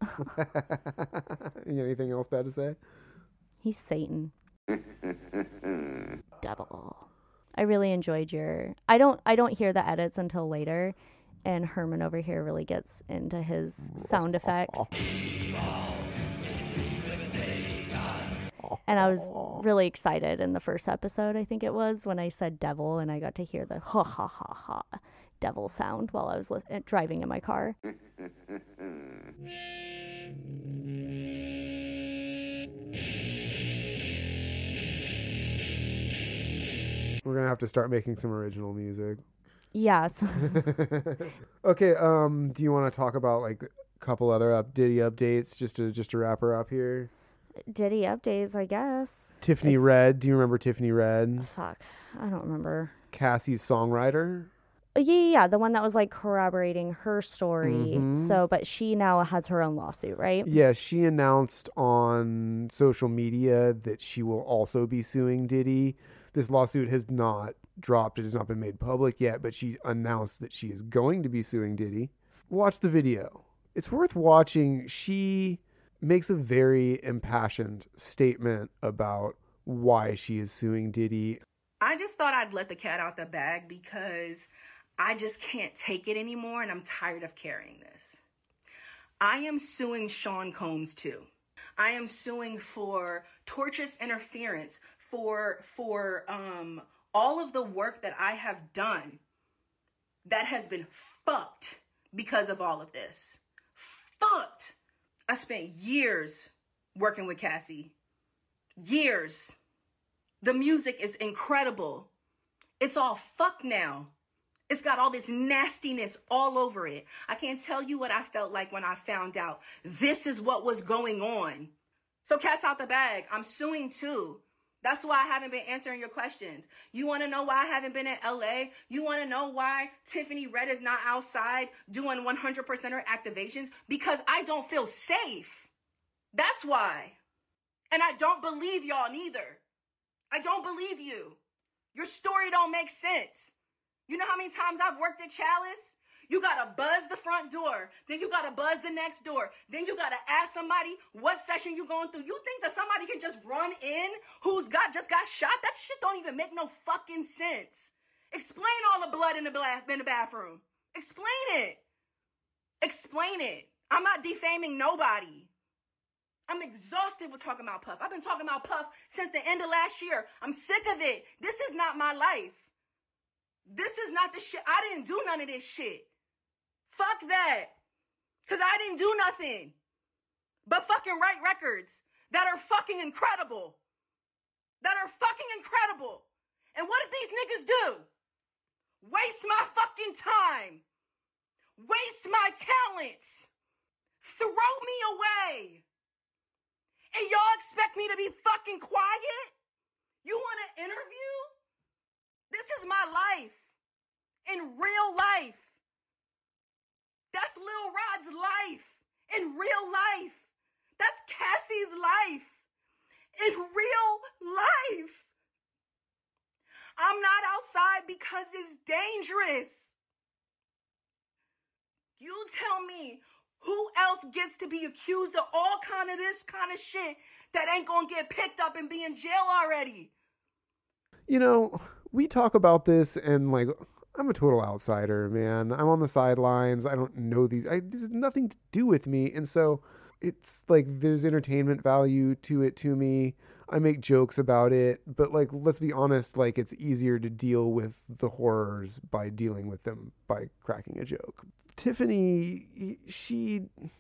[SPEAKER 3] You got anything else bad to say?
[SPEAKER 1] He's Satan. Devil. I really enjoyed your I don't I don't hear the edits until later, and Herman over here really gets into his sound effects. And I was really excited in the first episode, I think it was, when I said devil and I got to hear the ha ha ha ha devil sound while I was li- driving in my car.
[SPEAKER 3] We're gonna have to start making some original music.
[SPEAKER 1] Yes.
[SPEAKER 3] Okay, um, do you want to talk about like a couple other up Diddy updates just to just to wrap her up here?
[SPEAKER 1] Diddy updates, I guess.
[SPEAKER 3] Tiffany
[SPEAKER 1] It's-
[SPEAKER 3] Red, do you remember Tiffany Red?
[SPEAKER 1] Fuck. I don't remember.
[SPEAKER 3] Cassie's songwriter?
[SPEAKER 1] Oh, yeah, yeah, yeah, the one that was like corroborating her story.
[SPEAKER 3] Mhm.
[SPEAKER 1] So, but she now has her own lawsuit, right?
[SPEAKER 3] Yeah, she announced on social media that she will also be suing Diddy. This lawsuit has not dropped. It has not been made public yet, but she announced that she is going to be suing Diddy. Watch the video. It's worth watching. She makes a very impassioned statement about why she is suing Diddy.
[SPEAKER 6] I just thought I'd let the cat out the bag because I just can't take it anymore and I'm tired of carrying this. I am suing Sean Combs too. I am suing for tortious interference, for for um all of the work that I have done that has been fucked because of all of this. Fucked. I spent years working with Cassie. Years. The music is incredible. It's all fucked now. It's got all this nastiness all over it. I can't tell you what I felt like when I found out this is what was going on. So cat's out the bag. I'm suing too. That's why I haven't been answering your questions. You want to know why I haven't been in L A? You want to know why Tiffany Red is not outside doing one hundred percent her activations? Because I don't feel safe. That's why. And I don't believe y'all neither. I don't believe you. Your story don't make sense. You know how many times I've worked at Chalice? You gotta buzz the front door. Then you gotta buzz the next door. Then you gotta ask somebody what session you going through. You think that somebody can just run in who's got just got shot? That shit don't even make no fucking sense. Explain all the blood in the, bla- in the bathroom. Explain it. Explain it. I'm not defaming nobody. I'm exhausted with talking about Puff. I've been talking about Puff since the end of last year. I'm sick of it. This is not my life. This is not the shit. I didn't do none of this shit. Fuck that. Because I didn't do nothing but fucking write records that are fucking incredible. That are fucking incredible. And what did these niggas do? Waste my fucking time. Waste my talents. Throw me away. And y'all expect me to be fucking quiet? You want an interview? This is my life. In real life. That's Lil Rod's life. In real life. That's Cassie's life. In real life. I'm not outside because it's dangerous. You tell me who else gets to be accused of all kind of this kind of shit that ain't gonna get picked up and be in jail already?
[SPEAKER 3] You know, we talk about this and like, I'm a total outsider, man. I'm on the sidelines. I don't know these. I, this has nothing to do with me. And so it's like there's entertainment value to it to me. I make jokes about it. But like, let's be honest, like it's easier to deal with the horrors by dealing with them by cracking a joke. Tiffany, she...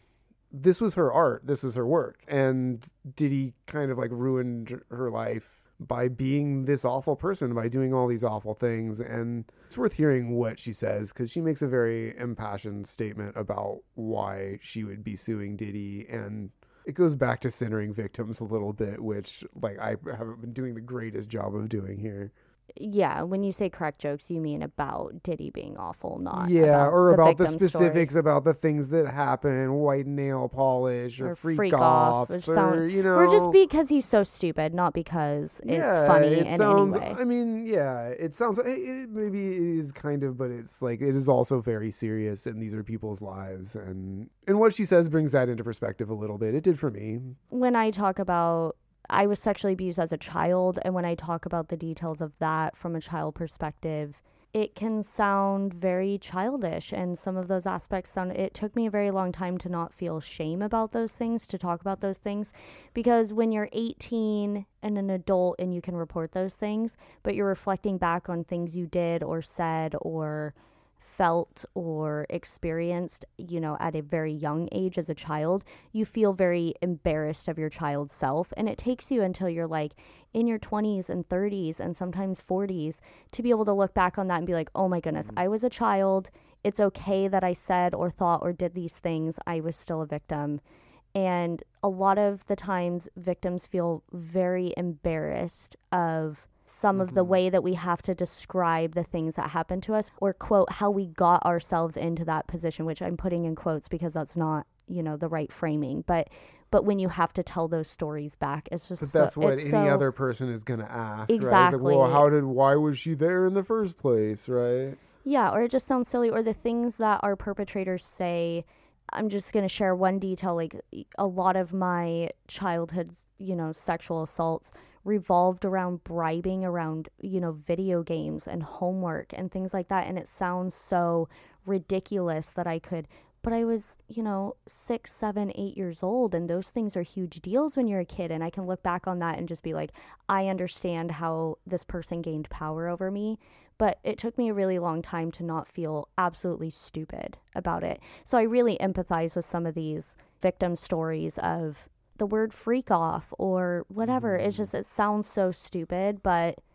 [SPEAKER 3] This was her art. This was her work. And Diddy kind of like ruined her life by being this awful person, by doing all these awful things. And it's worth hearing what she says, because she makes a very impassioned statement about why she would be suing Diddy. And it goes back to centering victims a little bit, which like I haven't been doing the greatest job of doing here.
[SPEAKER 1] Yeah, when you say crack jokes, you mean about Diddy being awful, not
[SPEAKER 3] yeah,
[SPEAKER 1] about
[SPEAKER 3] or
[SPEAKER 1] the
[SPEAKER 3] about the
[SPEAKER 1] victim
[SPEAKER 3] specifics
[SPEAKER 1] story.
[SPEAKER 3] about the things that happen, white nail polish or,
[SPEAKER 1] Or
[SPEAKER 3] freak,
[SPEAKER 1] freak off,
[SPEAKER 3] offs,
[SPEAKER 1] or
[SPEAKER 3] or,
[SPEAKER 1] sound-
[SPEAKER 3] you know,
[SPEAKER 1] or just because he's so stupid, not because it's
[SPEAKER 3] yeah,
[SPEAKER 1] funny
[SPEAKER 3] it
[SPEAKER 1] in
[SPEAKER 3] sounds,
[SPEAKER 1] any way.
[SPEAKER 3] I mean, yeah, it sounds it, it maybe it is kind of, but it's like it is also very serious, and these are people's lives, and and what she says brings that into perspective a little bit. It did for me.
[SPEAKER 1] When I talk about I was sexually abused as a child, and when I talk about the details of that from a child perspective, it can sound very childish, and some of those aspects sound, it took me a very long time to not feel shame about those things, to talk about those things, because when you're eighteen and an adult and you can report those things, but you're reflecting back on things you did or said or felt or experienced, you know, at a very young age as a child, you feel very embarrassed of your child self. And it takes you until you're like in your twenties and thirties and sometimes forties to be able to look back on that and be like, oh my goodness, I was a child. It's okay that I said or thought or did these things. I was still a victim. And a lot of the times victims feel very embarrassed of some of the way that we have to describe the things that happen to us, or quote, how we got ourselves into that position, which I'm putting in quotes because that's not, you know, the right framing. But but when you have to tell those stories back, it's just
[SPEAKER 3] But that's
[SPEAKER 1] so,
[SPEAKER 3] what
[SPEAKER 1] it's
[SPEAKER 3] any
[SPEAKER 1] so,
[SPEAKER 3] other person is going to ask, right? It's
[SPEAKER 1] Exactly.
[SPEAKER 3] like, well, how did, why was she there in the first place, right?
[SPEAKER 1] Yeah, or it just sounds silly, or the things that our perpetrators say. I'm just going to share one detail. Like a lot of my childhood, you know, sexual assaults revolved around bribing around, you know, video games and homework and things like that. And it sounds so ridiculous that I could, but I was, you know, six, seven, eight years old. And those things are huge deals when you're a kid. And I can look back on that and just be like, I understand how this person gained power over me. But it took me a really long time to not feel absolutely stupid about it. So I really empathize with some of these victim stories of the word freak off or whatever. Mm. It's just, it sounds so stupid, but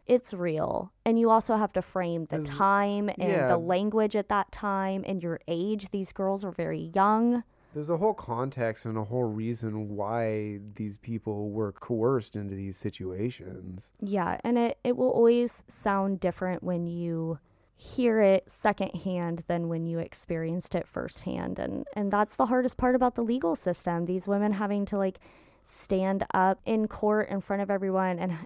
[SPEAKER 1] it's real. And you also have to frame the
[SPEAKER 3] Is-
[SPEAKER 1] time and
[SPEAKER 3] yeah.
[SPEAKER 1] the language at that time and your age. These girls are very young.
[SPEAKER 3] There's a whole context and a whole reason why these people were coerced into these situations.
[SPEAKER 1] Yeah, and it, it will always sound different when you hear it secondhand than when you experienced it firsthand. And, and that's the hardest part about the legal system. These women having to like stand up in court in front of everyone. And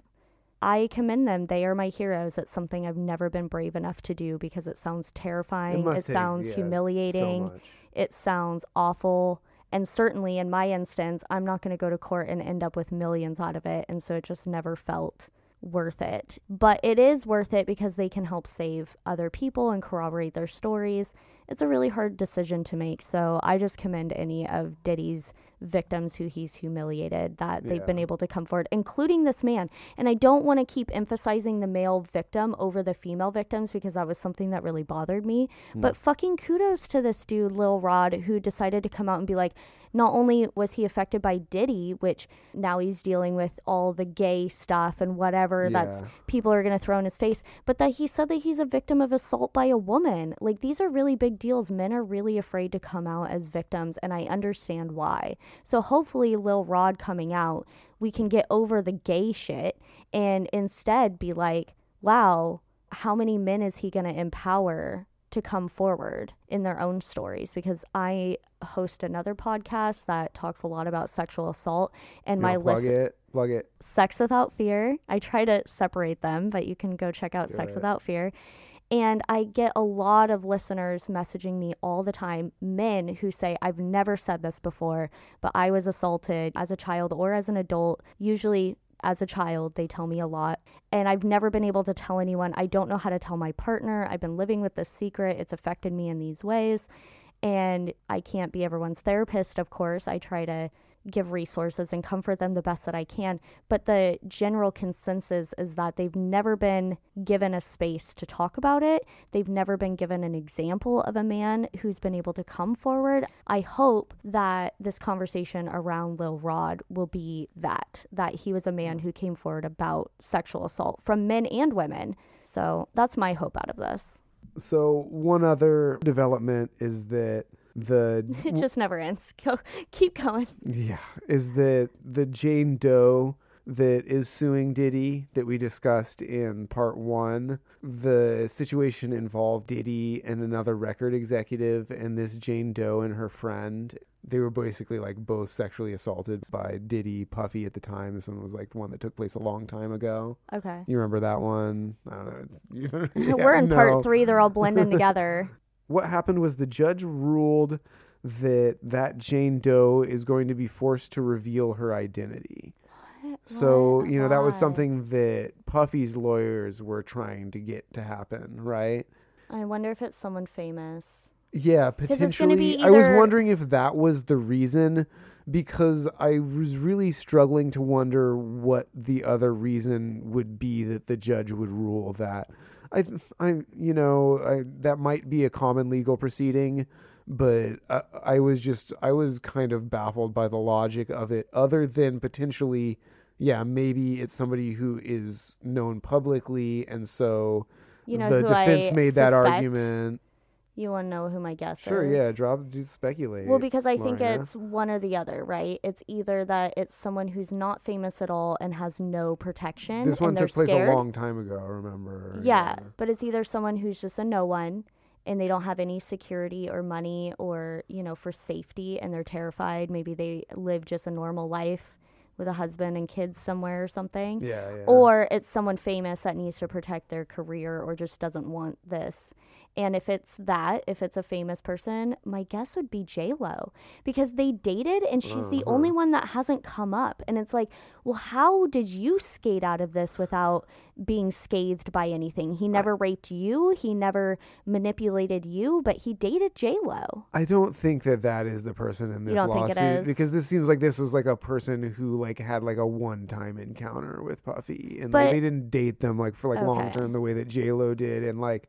[SPEAKER 1] I commend them. They are my heroes. It's something I've never been brave enough to do because it sounds terrifying. It,
[SPEAKER 3] must take-
[SPEAKER 1] sounds
[SPEAKER 3] yeah,
[SPEAKER 1] humiliating.
[SPEAKER 3] so much.
[SPEAKER 1] It sounds awful. And certainly in my instance, I'm not going to go to court and end up with millions out of it. And so it just never felt worth it. But it is worth it because they can help save other people and corroborate their stories. It's a really hard decision to make. So I just commend any of Diddy's victims who he's humiliated that they've been
[SPEAKER 3] Yeah.
[SPEAKER 1] able to come forward, including this man. And I don't want to keep emphasizing the male victim over the female victims because that was something that really bothered me. But fucking kudos to this dude, Lil Rod, who decided to come out and be like, not only was he affected by Diddy, which now he's dealing with all the gay stuff and whatever that's
[SPEAKER 3] Yeah.
[SPEAKER 1] people are going to throw in his face, but that he said that he's a victim of assault by a woman. Like, these are really big deals. Men are really afraid to come out as victims, and I understand why. So hopefully Lil Rod coming out, we can get over the gay shit and instead be like, wow, how many men is he going to empower to come forward in their own stories? Because I host another podcast that talks a lot about sexual assault, and
[SPEAKER 3] You
[SPEAKER 1] my
[SPEAKER 3] know, plug
[SPEAKER 1] list,
[SPEAKER 3] it, plug it.
[SPEAKER 1] Sex Without Fear. I try to separate them, but you can go check out
[SPEAKER 3] Do
[SPEAKER 1] Sex
[SPEAKER 3] it.
[SPEAKER 1] Without Fear. And I get a lot of listeners messaging me all the time, men who say, I've never said this before, but I was assaulted as a child or as an adult. Usually as a child, they tell me a lot. And I've never been able to tell anyone. I don't know how to tell my partner. I've been living with this secret. It's affected me in these ways. And I can't be everyone's therapist, of course. I try to give resources and comfort them the best that I can. But the general consensus is that they've never been given a space to talk about it. They've never been given an example of a man who's been able to come forward. I hope that this conversation around Lil Rod will be that, that he was a man who came forward about sexual assault from men and women. So that's my hope out of this.
[SPEAKER 3] So one other development is that the
[SPEAKER 1] It just never ends. Go, keep going.
[SPEAKER 3] yeah is that the Jane Doe that is suing Diddy that we discussed in part one. The situation involved Diddy and another record executive and this Jane Doe and her friend. They were basically like both sexually assaulted by Diddy, Puffy at the time. This one was like the one that took place a long time ago.
[SPEAKER 1] Okay.
[SPEAKER 3] You remember that one? I don't know. Yeah,
[SPEAKER 1] We're in
[SPEAKER 3] no.
[SPEAKER 1] part three. They're all blending together.
[SPEAKER 3] What happened was the judge ruled that that Jane Doe is going to be forced to reveal her identity.
[SPEAKER 1] What?
[SPEAKER 3] So,
[SPEAKER 1] What?
[SPEAKER 3] you know, that was
[SPEAKER 1] Why?
[SPEAKER 3] something that Puffy's lawyers were trying to get to happen, right?
[SPEAKER 1] I wonder if it's someone famous.
[SPEAKER 3] Yeah,
[SPEAKER 1] it's gonna
[SPEAKER 3] potentially.
[SPEAKER 1] be
[SPEAKER 3] I was
[SPEAKER 1] either-
[SPEAKER 3] wondering if that was the reason, because I was really struggling to wonder what the other reason would be that the judge would rule that. I, I, you know, I, that might be a common legal proceeding, but I, I was just, I was kind of baffled by the logic of it, other than potentially, yeah, maybe it's somebody who is known publicly, and so
[SPEAKER 1] You know
[SPEAKER 3] the
[SPEAKER 1] who
[SPEAKER 3] defense
[SPEAKER 1] I
[SPEAKER 3] made that
[SPEAKER 1] suspect?
[SPEAKER 3] argument.
[SPEAKER 1] You want to know who my guess
[SPEAKER 3] Sure,
[SPEAKER 1] is?
[SPEAKER 3] yeah, drop, just speculate.
[SPEAKER 1] Well, because I think
[SPEAKER 3] Maria.
[SPEAKER 1] it's one or the other, right? It's either that it's someone who's not famous at all and has no protection.
[SPEAKER 3] This one
[SPEAKER 1] and they're
[SPEAKER 3] took place
[SPEAKER 1] scared.
[SPEAKER 3] a long time ago, remember?
[SPEAKER 1] Yeah, but it's either someone who's just a no one and they don't have any security or money or, you know, for safety and they're terrified. Maybe they live just a normal life with a husband and kids somewhere or something.
[SPEAKER 3] Yeah, yeah.
[SPEAKER 1] Or it's someone famous that needs to protect their career or just doesn't want this. And if it's that, if it's a famous person, my guess would be J-Lo, because they dated and she's
[SPEAKER 3] Uh-huh.
[SPEAKER 1] the only one that hasn't come up. And it's like, well, how did you skate out of this without being scathed by anything? He never raped you. He never manipulated you, but he dated J-Lo.
[SPEAKER 3] I don't think that that is the person in this
[SPEAKER 1] don't think
[SPEAKER 3] lawsuit,
[SPEAKER 1] it is?
[SPEAKER 3] because this seems like this was like a person who like had like a one-time encounter with Puffy, and
[SPEAKER 1] But-
[SPEAKER 3] like, they didn't date them like for like
[SPEAKER 1] Okay.
[SPEAKER 3] long term the way that J Lo did, and like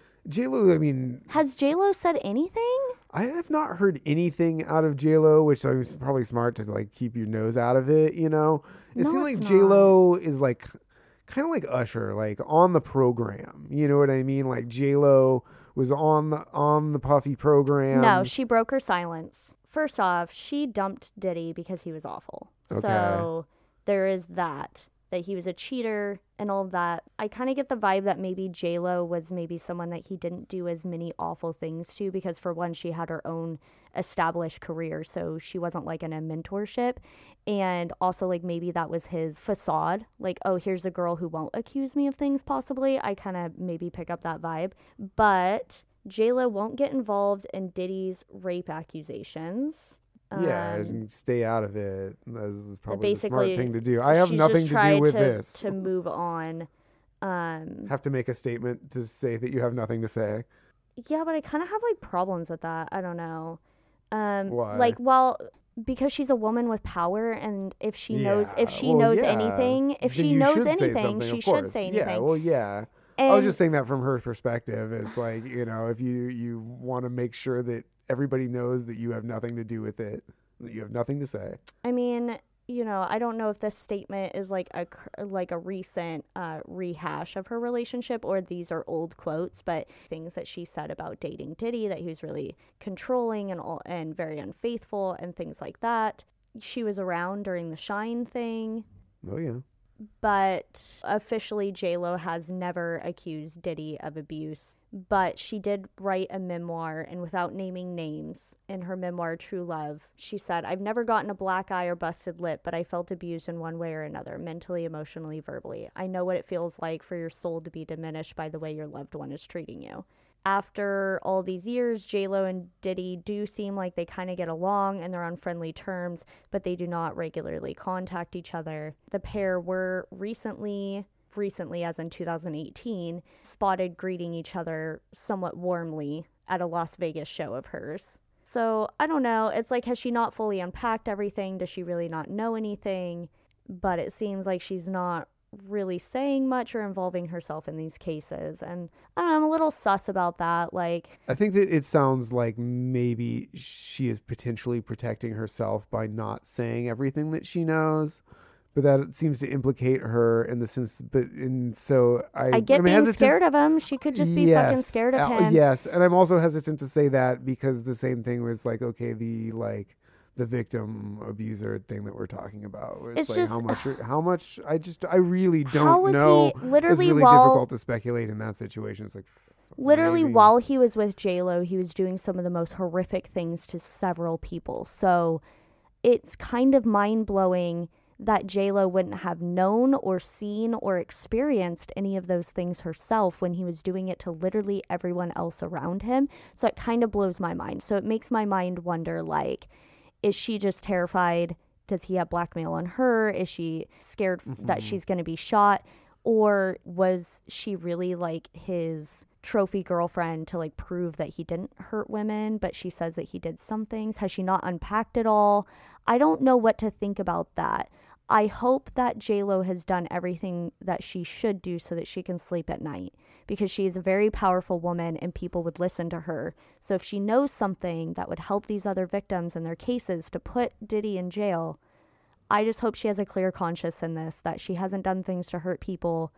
[SPEAKER 3] J Lo, I mean,
[SPEAKER 1] Has J-Lo said anything?
[SPEAKER 3] I have not heard anything out of J Lo, which I was probably smart to like keep your nose out of it. You know, it
[SPEAKER 1] No,
[SPEAKER 3] seems like
[SPEAKER 1] it's
[SPEAKER 3] J Lo is like kind of like Usher, like on the program. You know what I mean? Like J-Lo was on the on the Puffy program.
[SPEAKER 1] No, she broke her silence. First off, she dumped Diddy because he was awful.
[SPEAKER 3] Okay.
[SPEAKER 1] So there is that, that he was a cheater and all of that. I kind of get the vibe that maybe J-Lo was maybe someone that he didn't do as many awful things to, because for one, she had her own established career, so she wasn't like in a mentorship. And also, like, maybe that was his facade, like, oh, here's a girl who won't accuse me of things, possibly. I kind of maybe pick up that vibe. But J-Lo won't get involved in Diddy's rape accusations.
[SPEAKER 3] Yeah,
[SPEAKER 1] Um,
[SPEAKER 3] and stay out of it. This is probably the smart
[SPEAKER 1] basically,
[SPEAKER 3] thing to do. I have
[SPEAKER 1] she's
[SPEAKER 3] nothing
[SPEAKER 1] just
[SPEAKER 3] to
[SPEAKER 1] tried
[SPEAKER 3] do with
[SPEAKER 1] to,
[SPEAKER 3] this.
[SPEAKER 1] to move on. Um,
[SPEAKER 3] Have to make a statement to say that you have nothing to say.
[SPEAKER 1] yeah, but I kind of have like problems with that. I don't know. Um,
[SPEAKER 3] Why?
[SPEAKER 1] Like, well, because she's a woman with power, and if she knows, if
[SPEAKER 3] Yeah,
[SPEAKER 1] she
[SPEAKER 3] well,
[SPEAKER 1] knows
[SPEAKER 3] yeah.
[SPEAKER 1] anything, if
[SPEAKER 3] Then
[SPEAKER 1] she
[SPEAKER 3] you
[SPEAKER 1] knows
[SPEAKER 3] should say
[SPEAKER 1] anything,
[SPEAKER 3] something,
[SPEAKER 1] she
[SPEAKER 3] of
[SPEAKER 1] should
[SPEAKER 3] course.
[SPEAKER 1] say anything.
[SPEAKER 3] Yeah, well, yeah.
[SPEAKER 1] and
[SPEAKER 3] I was just saying that from her perspective. It's like, you know, if you you want to make sure that everybody knows that you have nothing to do with it, that you have nothing to say.
[SPEAKER 1] I mean, you know, I don't know if this statement is like a cr- like a recent uh, rehash of her relationship, or these are old quotes, but things that she said about dating Diddy, that he was really controlling and all, and very unfaithful and things like that. She was around during the Shine thing,
[SPEAKER 3] Oh yeah.
[SPEAKER 1] but officially J-Lo has never accused Diddy of abuse. But she did write a memoir, and without naming names, in her memoir, True Love, she said, I've never gotten a black eye or busted lip, but I felt abused in one way or another, mentally, emotionally, verbally. I know what it feels like for your soul to be diminished by the way your loved one is treating you. After all these years, J-Lo and Diddy do seem like they kind of get along and they're on friendly terms, but they do not regularly contact each other. The pair were recently... recently, as in two thousand eighteen, spotted greeting each other somewhat warmly at a Las Vegas show of hers. So, I don't know. It's like, has she not fully unpacked everything? Does she really not know anything? But it seems like she's not really saying much or involving herself in these cases. And I don't know, I'm a little sus about that. Like,
[SPEAKER 3] I think that it sounds like maybe she is potentially protecting herself by not saying everything that she knows. But that seems to implicate her in the sense, but and so I,
[SPEAKER 1] I get
[SPEAKER 3] I'm
[SPEAKER 1] being
[SPEAKER 3] hesitant-
[SPEAKER 1] scared of him. She could just be
[SPEAKER 3] Yes.
[SPEAKER 1] fucking scared of
[SPEAKER 3] Uh,
[SPEAKER 1] him.
[SPEAKER 3] Yes, and I'm also hesitant to say that because the same thing was like, okay, the like the victim abuser thing that we're talking about. Where it's,
[SPEAKER 1] It's
[SPEAKER 3] like
[SPEAKER 1] just-
[SPEAKER 3] how much, how much. I just, I really
[SPEAKER 1] How
[SPEAKER 3] don't
[SPEAKER 1] was
[SPEAKER 3] know.
[SPEAKER 1] he- literally
[SPEAKER 3] it's really
[SPEAKER 1] while-
[SPEAKER 3] difficult to speculate in that situation. It's like
[SPEAKER 1] Literally,
[SPEAKER 3] maybe-
[SPEAKER 1] while he was with J-Lo, he was doing some of the most horrific things to several people. So it's kind of mind-blowing that J-Lo wouldn't have known or seen or experienced any of those things herself when he was doing it to literally everyone else around him. So it kind of blows my mind. So it makes my mind wonder, like, is she just terrified? Does he have blackmail on her? Is she scared
[SPEAKER 3] Mm-hmm.
[SPEAKER 1] that she's going to be shot? Or was she really like his trophy girlfriend to like prove that he didn't hurt women, but she says that he did some things? Has she not unpacked it all? I don't know what to think about that. I hope that J-Lo has done everything that she should do so that she can sleep at night, because she is a very powerful woman and people would listen to her. So if she knows something that would help these other victims in their cases to put Diddy in jail, I just hope she has a clear conscience in this, that she hasn't done things to hurt people,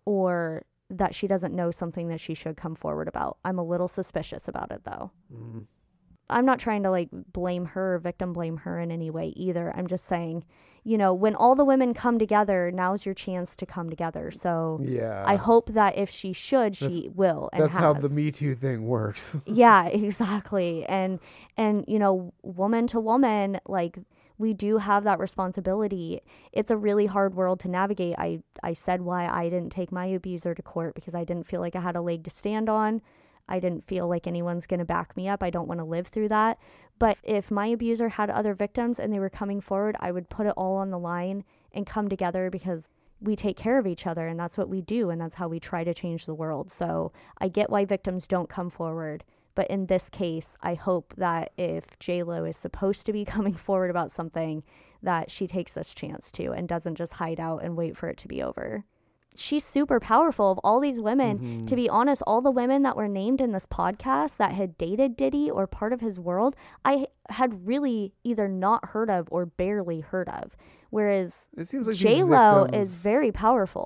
[SPEAKER 1] or that she doesn't know something that she should come forward about. I'm a little suspicious about it, though.
[SPEAKER 3] Mm.
[SPEAKER 1] I'm not trying to like blame her or victim blame her in any way either. I'm just saying, you know, when all the women come together, now's your chance to come together. So
[SPEAKER 3] Yeah.
[SPEAKER 1] I hope that if she should, she
[SPEAKER 3] That's-
[SPEAKER 1] will. And
[SPEAKER 3] That's how the
[SPEAKER 1] has.
[SPEAKER 3] Me Too thing works.
[SPEAKER 1] Yeah, exactly. And, and, you know, woman to woman, like, we do have that responsibility. It's a really hard world to navigate. I, I said why I didn't take my abuser to court, because I didn't feel like I had a leg to stand on. I didn't feel like anyone's going to back me up. I don't want to live through that. But if my abuser had other victims and they were coming forward, I would put it all on the line and come together, because we take care of each other and that's what we do. And that's how we try to change the world. So I get why victims don't come forward. But in this case, I hope that if J-Lo is supposed to be coming forward about something, that she takes this chance to and doesn't just hide out and wait for it to be over. She's super powerful. Of all these women,
[SPEAKER 3] Mm-hmm.
[SPEAKER 1] to be honest, all the women that were named in this podcast that had dated Diddy or part of his world, I had really either not heard of or barely heard of. Whereas
[SPEAKER 3] It seems like these
[SPEAKER 1] J-Lo
[SPEAKER 3] victims-
[SPEAKER 1] is very powerful.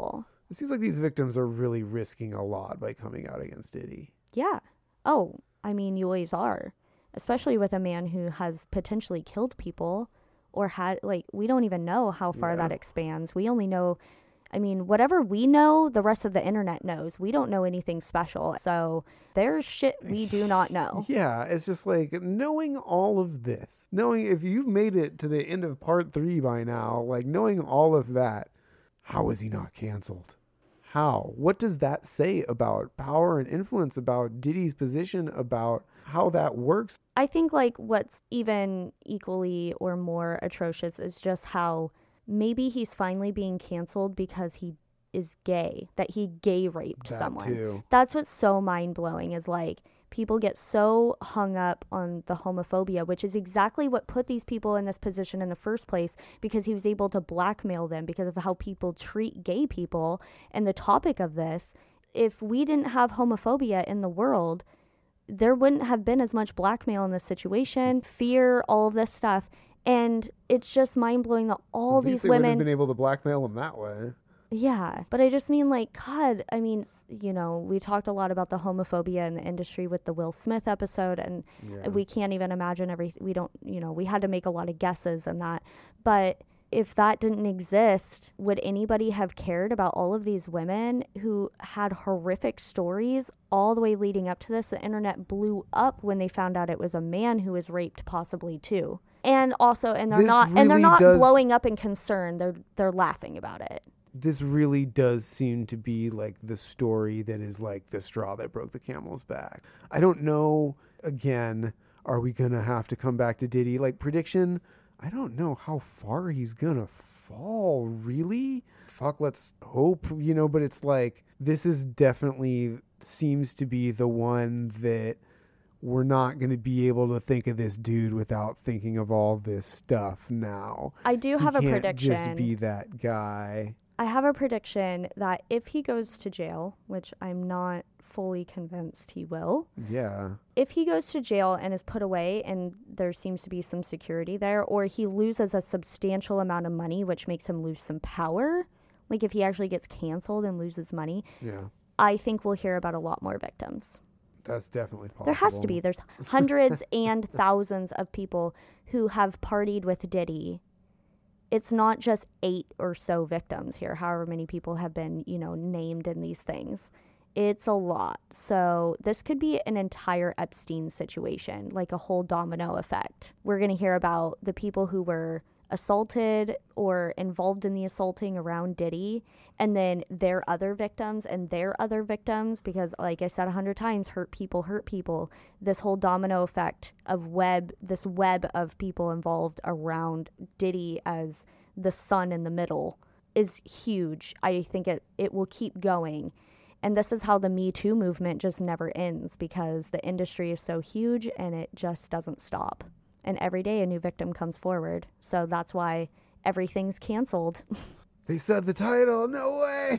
[SPEAKER 3] It seems like these victims are really risking a lot by coming out against Diddy.
[SPEAKER 1] Yeah. Oh, I mean, you always are, especially with a man who has potentially killed people or had, like, we don't even know how far
[SPEAKER 3] Yeah.
[SPEAKER 1] that expands. We only know, I mean, whatever we know, the rest of the internet knows. We don't know anything special. So there's shit we do not know.
[SPEAKER 3] Yeah, it's just like knowing all of this, knowing if you've made it to the end of part three by now, like knowing all of that, how is he not canceled? How? What does that say about power and influence, about Diddy's position, about how that works?
[SPEAKER 1] I think like what's even equally or more atrocious is just how maybe he's finally being canceled because he is gay, that he gay raped
[SPEAKER 3] That
[SPEAKER 1] someone.
[SPEAKER 3] too.
[SPEAKER 1] That's what's so mind blowing is like people get so hung up on the homophobia, which is exactly what put these people in this position in the first place, because he was able to blackmail them because of how people treat gay people. And the topic of this, if we didn't have homophobia in the world, there wouldn't have been as much blackmail in this situation, fear, all of this stuff. And it's just mind blowing that all
[SPEAKER 3] At least
[SPEAKER 1] these
[SPEAKER 3] they wouldn't
[SPEAKER 1] women,
[SPEAKER 3] have been able to blackmail him that way.
[SPEAKER 1] yeah, but I just mean like, God, I mean, s- you know, we talked a lot about the homophobia in the industry with the Will Smith episode, and
[SPEAKER 3] Yeah.
[SPEAKER 1] we can't even imagine every, we don't, you know, we had to make a lot of guesses and that. But if that didn't exist, would anybody have cared about all of these women who had horrific stories all the way leading up to this? The internet blew up when they found out it was a man who was raped, possibly too. And also, and they're
[SPEAKER 3] This
[SPEAKER 1] not, and they're
[SPEAKER 3] really
[SPEAKER 1] not
[SPEAKER 3] does-
[SPEAKER 1] blowing up in concern. They're they're laughing about it.
[SPEAKER 3] This really does seem to be like the story that is like the straw that broke the camel's back. I don't know. Again, are we going to have to come back to Diddy? Like prediction, I don't know how far he's going to fall, really. Fuck, let's hope, you know, but it's like, this is definitely seems to be the one that we're not going to be able to think of this dude without thinking of all this stuff now.
[SPEAKER 1] I do
[SPEAKER 3] He
[SPEAKER 1] have a
[SPEAKER 3] can't
[SPEAKER 1] prediction.
[SPEAKER 3] just be that guy.
[SPEAKER 1] I have a prediction that if he goes to jail, which I'm not fully convinced he will,
[SPEAKER 3] Yeah.
[SPEAKER 1] if he goes to jail and is put away and there seems to be some security there, or he loses a substantial amount of money, which makes him lose some power, like if he actually gets canceled and loses money,
[SPEAKER 3] Yeah.
[SPEAKER 1] I think we'll hear about a lot more victims.
[SPEAKER 3] That's definitely possible.
[SPEAKER 1] There has to be. There's hundreds and thousands of people who have partied with Diddy. It's not just eight or so victims here, however many people have been, you know, named in these things. It's a lot. So this could be an entire Epstein situation, like a whole domino effect. We're going to hear about the people who were assaulted or involved in the assaulting around Diddy, and then their other victims and their other victims, because like I said a hundred times, hurt people hurt people. This whole domino effect of web, this web of people involved around Diddy as the sun in the middle is huge. I think it, it will keep going. And this is how the Me Too movement just never ends, because the industry is so huge and it just doesn't stop. And every day a new victim comes forward. So that's why everything's canceled.
[SPEAKER 3] They said the title. No way.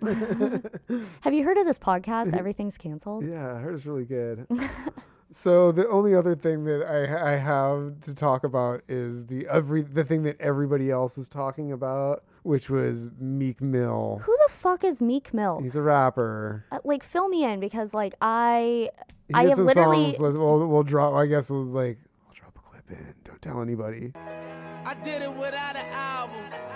[SPEAKER 1] Have you heard of this podcast, Everything's Canceled?
[SPEAKER 3] Yeah, I heard it's really good. So the only other thing that I I have to talk about is the every the thing that everybody else is talking about, which was Meek Mill.
[SPEAKER 1] Who the fuck is Meek Mill?
[SPEAKER 3] He's a rapper.
[SPEAKER 1] Uh, like, fill me in, because like I,
[SPEAKER 3] He
[SPEAKER 1] I
[SPEAKER 3] did
[SPEAKER 1] have
[SPEAKER 3] some
[SPEAKER 1] literally.
[SPEAKER 3] songs. Let's, we'll, we'll drop. I guess we'll like we'll drop a clip in. Don't tell anybody.
[SPEAKER 10] I did it without an album.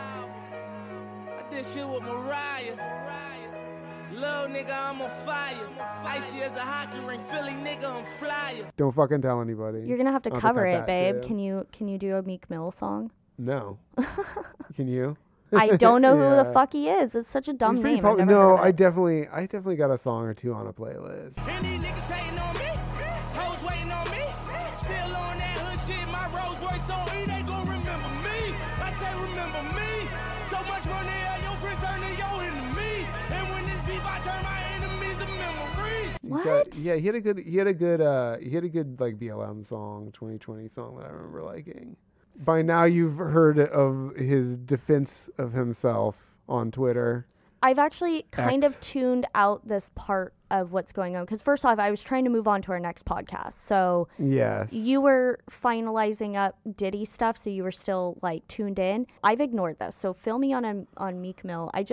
[SPEAKER 10] I did shit with Mariah. Little nigga, I'm on fire. Icy as a hockey ring. Philly nigga, I'm flyer.
[SPEAKER 3] Don't fucking tell anybody.
[SPEAKER 1] You're gonna have to
[SPEAKER 3] I'll
[SPEAKER 1] cover
[SPEAKER 3] cut
[SPEAKER 1] it,
[SPEAKER 3] that,
[SPEAKER 1] babe.
[SPEAKER 3] too.
[SPEAKER 1] Can you can you do a Meek Mill song?
[SPEAKER 3] No. Can you?
[SPEAKER 1] I don't know who
[SPEAKER 3] Yeah.
[SPEAKER 1] the fuck he is. It's such a dumb
[SPEAKER 3] He's pretty
[SPEAKER 1] name. I've
[SPEAKER 3] pop-
[SPEAKER 1] never
[SPEAKER 3] no,
[SPEAKER 1] heard of
[SPEAKER 3] I
[SPEAKER 1] it.
[SPEAKER 3] definitely, I definitely got a song or two on a playlist.
[SPEAKER 10] And these niggas hating on me. Hoes waiting on me. Still on that hood shit. My Rolls Royce on E. They gon' remember me. I say remember me. So much money at your friends turn to your enemies. And when this beef, I turn my enemies to memories.
[SPEAKER 3] He's
[SPEAKER 1] What?
[SPEAKER 3] got- yeah, he had a good, he had a good, uh, he had a good like B L M song, twenty twenty song that I remember liking. By now, you've heard of his defense of himself on Twitter.
[SPEAKER 1] I've actually kind
[SPEAKER 3] X.
[SPEAKER 1] of tuned out this part of what's going on, because first off, I was trying to move on to our next podcast. So
[SPEAKER 3] Yes.
[SPEAKER 1] you were finalizing up Diddy stuff, so you were still like tuned in. I've ignored this. So fill me on a, on Meek Mill. I just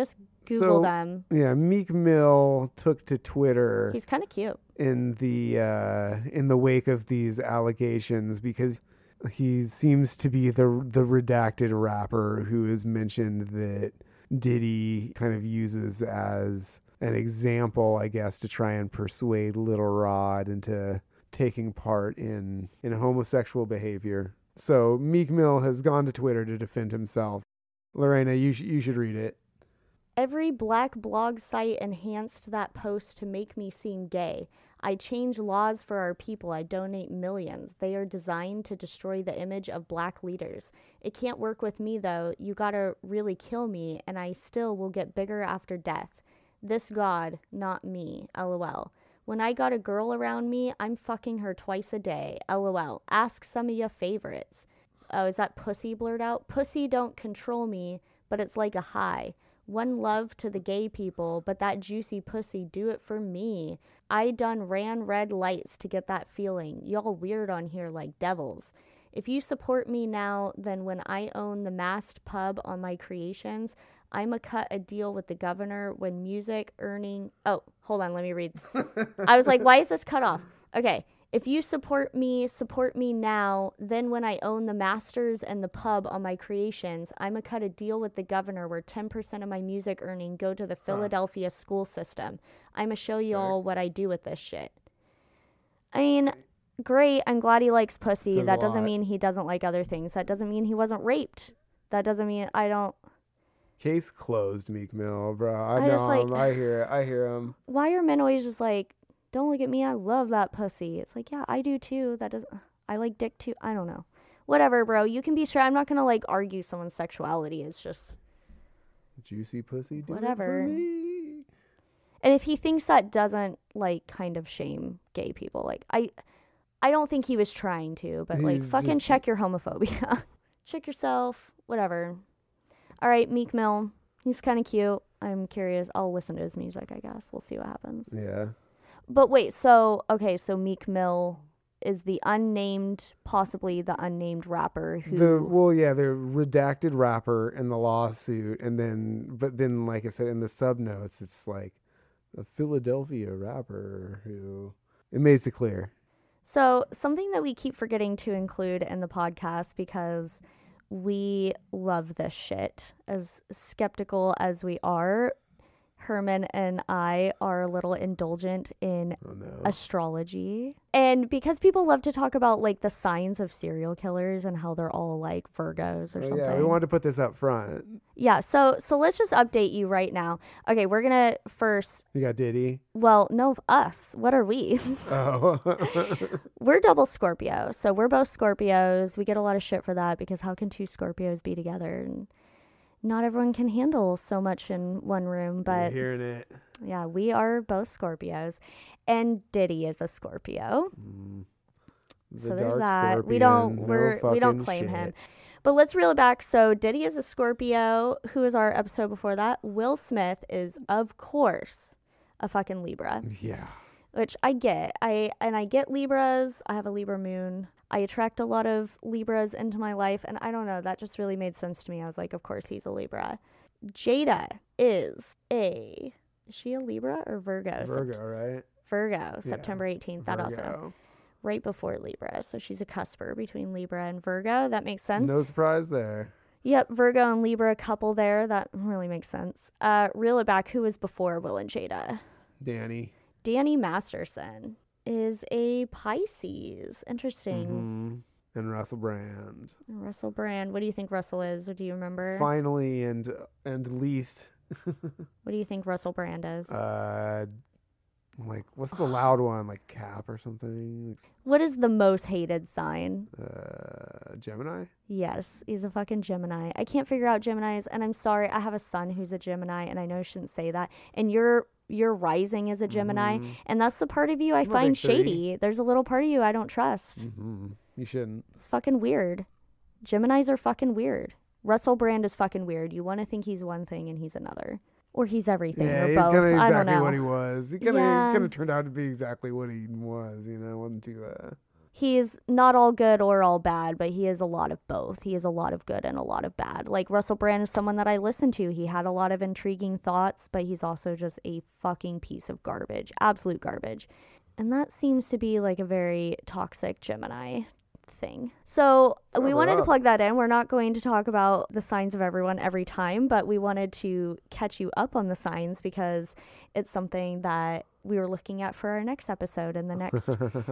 [SPEAKER 1] Google
[SPEAKER 3] so,
[SPEAKER 1] them.
[SPEAKER 3] Yeah, Meek Mill took to Twitter.
[SPEAKER 1] He's kind of cute.
[SPEAKER 3] In the uh, in the wake of these allegations, because he seems to be the the redacted rapper who has mentioned that Diddy kind of uses as an example, I guess, to try and persuade Little Rod into taking part in in homosexual behavior. So Meek Mill has gone to Twitter to defend himself. Lorena, you sh- you should read it.
[SPEAKER 1] Every black blog site enhanced that post to make me seem gay. I change laws for our people. I donate millions. They are designed to destroy the image of black leaders. It can't work with me, though. You gotta really kill me, and I still will get bigger after death. This God, not me. LOL. When I got a girl around me, I'm fucking her twice a day. LOL. Ask some of your favorites. Oh, is that pussy blurred out? Pussy don't control me, but it's like a high. One love to the gay people, but that juicy pussy do it for me. I done ran red lights to get that feeling. Y'all weird on here like devils. If you support me now, then when I own the masked pub on my creations, I'ma cut a deal with the governor when music earning... Oh, hold on, let me read. I was like, why is this cut off? Okay. If you support me, support me now, then when I own the masters and the pub on my creations, I'ma cut a deal with the governor where ten percent of my music earning go to the Philadelphia huh. school system. I'ma show you all what I do with this shit. I mean, great, I'm glad he likes pussy.
[SPEAKER 3] Says
[SPEAKER 1] that
[SPEAKER 3] a
[SPEAKER 1] doesn't
[SPEAKER 3] lot.
[SPEAKER 1] mean he doesn't like other things. That doesn't mean he wasn't raped. That doesn't mean I don't...
[SPEAKER 3] Case closed, Meek Mill, bro. I,
[SPEAKER 1] I
[SPEAKER 3] know
[SPEAKER 1] just, like-
[SPEAKER 3] him. I hear I hear him.
[SPEAKER 1] Why are men always just like, don't look at me, I love that pussy? It's like, yeah, I do too. That doesn't, I like dick too. I don't know. Whatever, bro. You can be sure. I'm not going to like argue someone's sexuality. It's just
[SPEAKER 3] Juicy pussy, do
[SPEAKER 1] whatever.
[SPEAKER 3] It for me.
[SPEAKER 1] And if he thinks that doesn't like kind of shame gay people, like I, I don't think he was trying to, but like
[SPEAKER 3] He's
[SPEAKER 1] fucking
[SPEAKER 3] just-
[SPEAKER 1] check your homophobia. Check yourself, whatever. All right, Meek Mill. He's kind of cute. I'm curious. I'll listen to his music, I guess. We'll see what happens.
[SPEAKER 3] Yeah.
[SPEAKER 1] But wait, so, okay, so Meek Mill is the unnamed, possibly the unnamed rapper who...
[SPEAKER 3] The well, yeah, the redacted rapper in the lawsuit, and then, but then, like I said, in the sub notes, it's like a Philadelphia rapper who it makes it clear.
[SPEAKER 1] So something that we keep forgetting to include in the podcast because we love this shit, as skeptical as we are. Herman and I are a little indulgent in
[SPEAKER 3] Oh no.
[SPEAKER 1] astrology. And because people love to talk about like the signs of serial killers and how they're all like Virgos or
[SPEAKER 3] Oh,
[SPEAKER 1] something.
[SPEAKER 3] yeah, we wanted to put this up front.
[SPEAKER 1] Yeah, so so let's just update you right now. Okay, we're gonna first
[SPEAKER 3] You got Diddy.
[SPEAKER 1] well, no us. What are we?
[SPEAKER 3] Oh.
[SPEAKER 1] We're double Scorpio. So we're both Scorpios. We get a lot of shit for that because how can two Scorpios be together? And not everyone can handle so much in one room,
[SPEAKER 3] You're
[SPEAKER 1] but
[SPEAKER 3] hearing it.
[SPEAKER 1] yeah, we are both Scorpios. And Diddy is a Scorpio.
[SPEAKER 3] Mm. The
[SPEAKER 1] So there's
[SPEAKER 3] dark
[SPEAKER 1] that. We
[SPEAKER 3] scorpion,
[SPEAKER 1] don't
[SPEAKER 3] no
[SPEAKER 1] we're we don't
[SPEAKER 3] fucking
[SPEAKER 1] claim
[SPEAKER 3] shit.
[SPEAKER 1] him. But let's reel it back. So Diddy is a Scorpio. Who is our episode before that? Will Smith is, of course, a fucking Libra.
[SPEAKER 3] Yeah.
[SPEAKER 1] Which I get. I and I get Libras. I have a Libra moon. I attract a lot of Libras into my life, and I don't know, that just really made sense to me. I was like, of course he's a Libra. Jada is a is she a Libra or Virgo?
[SPEAKER 3] Virgo,
[SPEAKER 1] Sept-
[SPEAKER 3] right?
[SPEAKER 1] Virgo,
[SPEAKER 3] Yeah,
[SPEAKER 1] September eighteenth. That also
[SPEAKER 3] Virgo.
[SPEAKER 1] right before Libra. So she's a cusper between Libra and Virgo. That makes sense.
[SPEAKER 3] No surprise there.
[SPEAKER 1] Yep, Virgo and Libra couple there. That really makes sense. Uh, reel it back. Who was before Will and Jada?
[SPEAKER 3] Danny.
[SPEAKER 1] Danny Masterson is a Pisces. Interesting.
[SPEAKER 3] Mhm. And Russell Brand.
[SPEAKER 1] Russell Brand. What do you think Russell is? Or do you remember?
[SPEAKER 3] Finally and and least.
[SPEAKER 1] What do you think Russell Brand is?
[SPEAKER 3] Uh, like what's the loud one? Like Cap or something?
[SPEAKER 1] What is the most hated sign?
[SPEAKER 3] Uh, Gemini.
[SPEAKER 1] Yes, he's a fucking Gemini. I can't figure out Geminis, and I'm sorry. I have a son who's a Gemini, and I know I shouldn't say that. And your your rising is a Gemini,
[SPEAKER 3] Mhm.
[SPEAKER 1] and that's the part of you I
[SPEAKER 3] I'm a
[SPEAKER 1] find
[SPEAKER 3] big three.
[SPEAKER 1] shady. There's a little part of you I don't trust.
[SPEAKER 3] Mm-hmm. You shouldn't.
[SPEAKER 1] It's fucking weird. Geminis are fucking weird. Russell Brand is fucking weird. You want to think he's one thing and he's another. Or he's everything,
[SPEAKER 3] Yeah,
[SPEAKER 1] or
[SPEAKER 3] he's
[SPEAKER 1] both.
[SPEAKER 3] kind of
[SPEAKER 1] I don't
[SPEAKER 3] exactly
[SPEAKER 1] know.
[SPEAKER 3] what he was. He kind of
[SPEAKER 1] Yeah.
[SPEAKER 3] kind of turned out to be exactly what he was. You know, wasn't too. Uh...
[SPEAKER 1] he is not all good or all bad, but he is a lot of both. He is a lot of good and a lot of bad. Like, Russell Brand is someone that I listen to. He had a lot of intriguing thoughts, but he's also just a fucking piece of garbage. Absolute garbage. And that seems to be like a very toxic Gemini thing. So
[SPEAKER 3] Cover
[SPEAKER 1] we wanted
[SPEAKER 3] up.
[SPEAKER 1] to plug that in. We're not going to talk about the signs of everyone every time, but we wanted to catch you up on the signs because it's something that we were looking at for our next episode and the next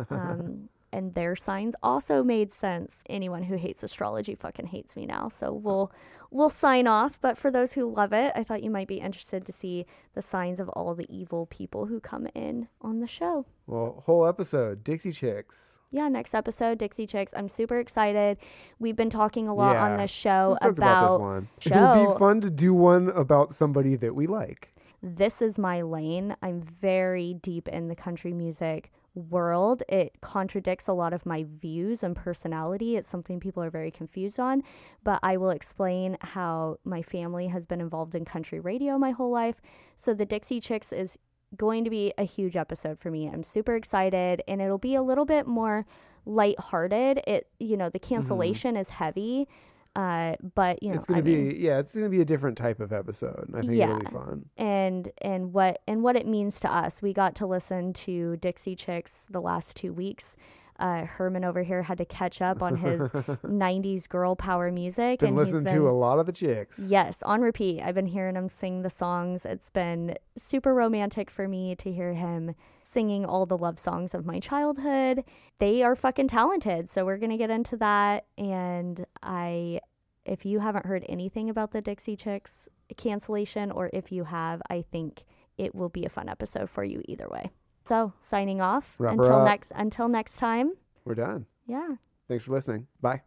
[SPEAKER 1] um and their signs also made sense. Anyone who hates astrology fucking hates me now. So we'll we'll sign off. But for those who love it, I thought you might be interested to see the signs of all the evil people who come in on the show.
[SPEAKER 3] Well, whole episode, Dixie Chicks.
[SPEAKER 1] Yeah, next episode, Dixie Chicks. I'm super excited. We've been talking a lot
[SPEAKER 3] Yeah,
[SPEAKER 1] on this show
[SPEAKER 3] Let's talk about,
[SPEAKER 1] about
[SPEAKER 3] this one.
[SPEAKER 1] show.
[SPEAKER 3] It would be fun to do one about somebody that we like.
[SPEAKER 1] This is my lane. I'm very deep in the country music world. It contradicts a lot of my views and personality. It's something people are very confused on, but I will explain how my family has been involved in country radio my whole life. So the Dixie Chicks is going to be a huge episode for me. I'm super excited, and it'll be a little bit more lighthearted. It, you know, the cancellation mm-hmm. is heavy. Uh, but you know,
[SPEAKER 3] it's gonna
[SPEAKER 1] I
[SPEAKER 3] be
[SPEAKER 1] mean,
[SPEAKER 3] yeah, it's gonna be a different type of episode. And I think
[SPEAKER 1] yeah,
[SPEAKER 3] it'll be fun.
[SPEAKER 1] And and what and what it means to us. We got to listen to Dixie Chicks the last two weeks. Uh, Herman over here had to catch up on his nineties girl power music.
[SPEAKER 3] Been
[SPEAKER 1] and
[SPEAKER 3] listening
[SPEAKER 1] he's been,
[SPEAKER 3] to a lot of the chicks.
[SPEAKER 1] Yes, on repeat. I've been hearing him sing the songs. It's been super romantic for me to hear him singing all the love songs of my childhood. They are fucking talented, so we're gonna get into that. And I, if you haven't heard anything about the Dixie Chicks cancellation, or if you have, I think it will be a fun episode for you either way. So signing off
[SPEAKER 3] Wrap her
[SPEAKER 1] until
[SPEAKER 3] up.
[SPEAKER 1] next until next time.
[SPEAKER 3] We're done.
[SPEAKER 1] Yeah.
[SPEAKER 3] Thanks for listening. Bye.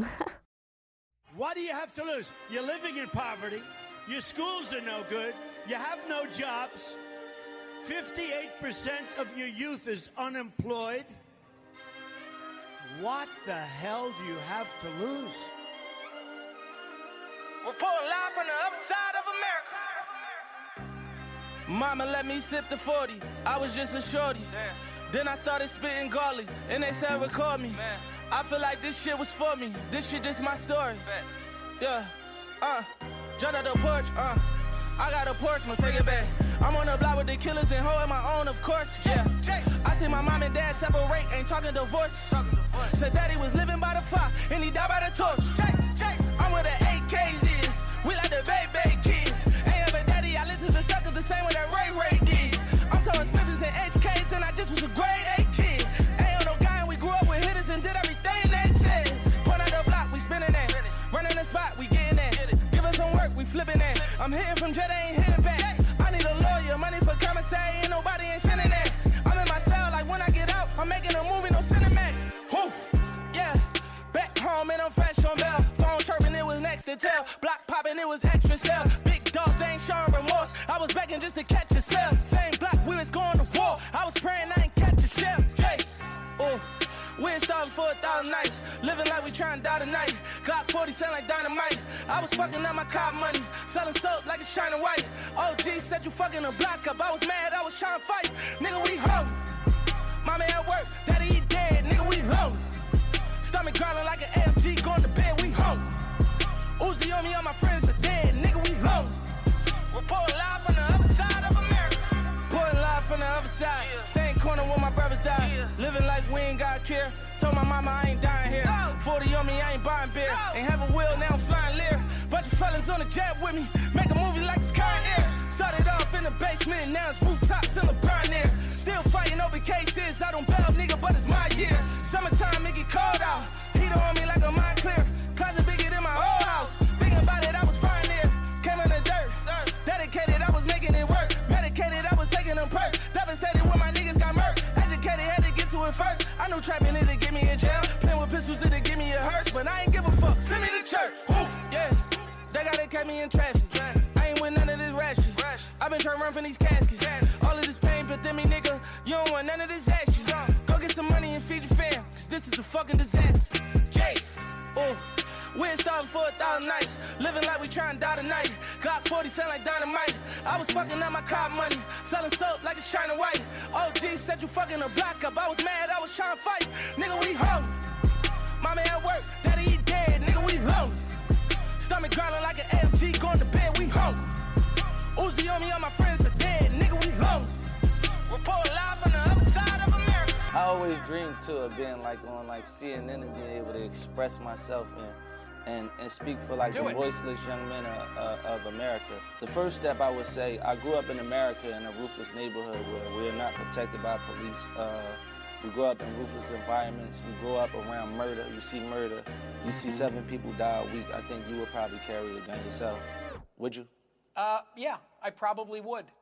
[SPEAKER 11] What do you have to lose? You're living in poverty. Your schools are no good. You have no jobs. fifty-eight percent of your youth is unemployed. What the hell do you have to lose?
[SPEAKER 10] Report live from the other side of America. Mama let me sip the forty. I was just a shorty. Damn. Then I started spitting garlic, and they said record me. Man. I feel like this shit was for me. This shit just my story. Facts. Yeah, uh, jump out the porch, uh. I got a porch, no take it back. I'm on the block with the killers and holding my own, of course. Yeah, I see my mom and dad separate, ain't talking divorce. Said daddy was living by the fire, and he died by the torch. I'm where the A Ks is, we like the baby kids. Ain't ever daddy, I listen to suckers the same way that Ray Ray did. I'm telling Smithers and H Ks, and I just was a grade A kid. Ain't on no guy, and we grew up with hitters and did everything they said. Point out the block, we spinning that. Running the spot, we getting that. Give us some work, we flipping that. I'm hitting from jet, I ain't hitting back. I need a lawyer, money for commissary, ain't nobody ain't sending that. I'm in my cell, like when I get out, I'm making a movie, no Cinemax. Whoo, yeah, back home and I'm fresh on bail. Phone chirping, it was next to tail. Block popping, it was extra sell. Big dog, they ain't showing remorse. I was begging just to catch a cell. Same block, we was going to war. I was praying I ain't catch a shell. Hey, ooh. We ain't starving for a thousand nights. Living like we trying to die tonight. Glock forty sound like dynamite. I was fucking up my car money. Selling soap like it's China White. O G said you fucking a block up. I was mad, I was trying to fight. Nigga, we home. Mama at work, daddy he dead. Nigga, we home. Stomach growling like an A M G. Going to bed, we home. Uzi on me, all my friends are dead. Nigga, we home. Report live from the other side of America. Reporting live from the other side. Yeah. Same corner where my brothers died. Yeah. Living like we ain't got care. Told my mama I ain't dying here. No. forty on me, I ain't buying beer. No. Ain't have a wheel, now I'm flying Lear. Bunch of fellas on the jet with me. Make a movie like it's current air. Started off in the basement, now it's rooftops in LeBron air. Still fighting over cases. I don't bail, nigga, but it's my year. Summertime, it get cold out. Heater on me like a mind clear. Closet bigger than my old house. Thinking about it, I was fine there. Came in the dirt. dirt. Dedicated, I was making it work. Medicated, I was taking them perks. Devastated when my niggas got murked. Educated, had to get to it first. I knew trapping it'll get me in jail. Playing with pistols, it'll give me a hearse. But I ain't give a fuck. Send me to church. Woo. Yeah. They gotta catch me in traffic. I ain't with none of this rash shit. I've been trying to run from these caskets. All of this pain, but then me, nigga, you don't want none of this action. Go get some money and feed your fam, cause this is a fucking disaster. Yeah. Ooh. We ain't starving for a thousand nights. Living like we trying to die tonight. Glock forty sound like dynamite. I was fucking up my car money. Selling soap like it's China White. O G said you fucking a block up. I was mad, I was trying trying to fight, nigga, we hungry. Mama at work, daddy he dead, nigga, we lonely. Stomach growling like an A M G, going to bed, we hungry. Uzi on me, all my friends are dead, nigga, we lonely. Report live on the other side of America.
[SPEAKER 12] I always dreamed too of being like on like C N N and being able to express myself and and, and speak for like
[SPEAKER 10] Do
[SPEAKER 12] the
[SPEAKER 10] it.
[SPEAKER 12] voiceless young men of, uh, of America. The first step I would say, I grew up in America in a ruthless neighborhood where we are not protected by police. Uh, we grew up in ruthless environments. We grew up around murder. You see murder. You see seven people die a week. I think you would probably carry a gun yourself. Would you?
[SPEAKER 13] Uh, yeah, I probably would.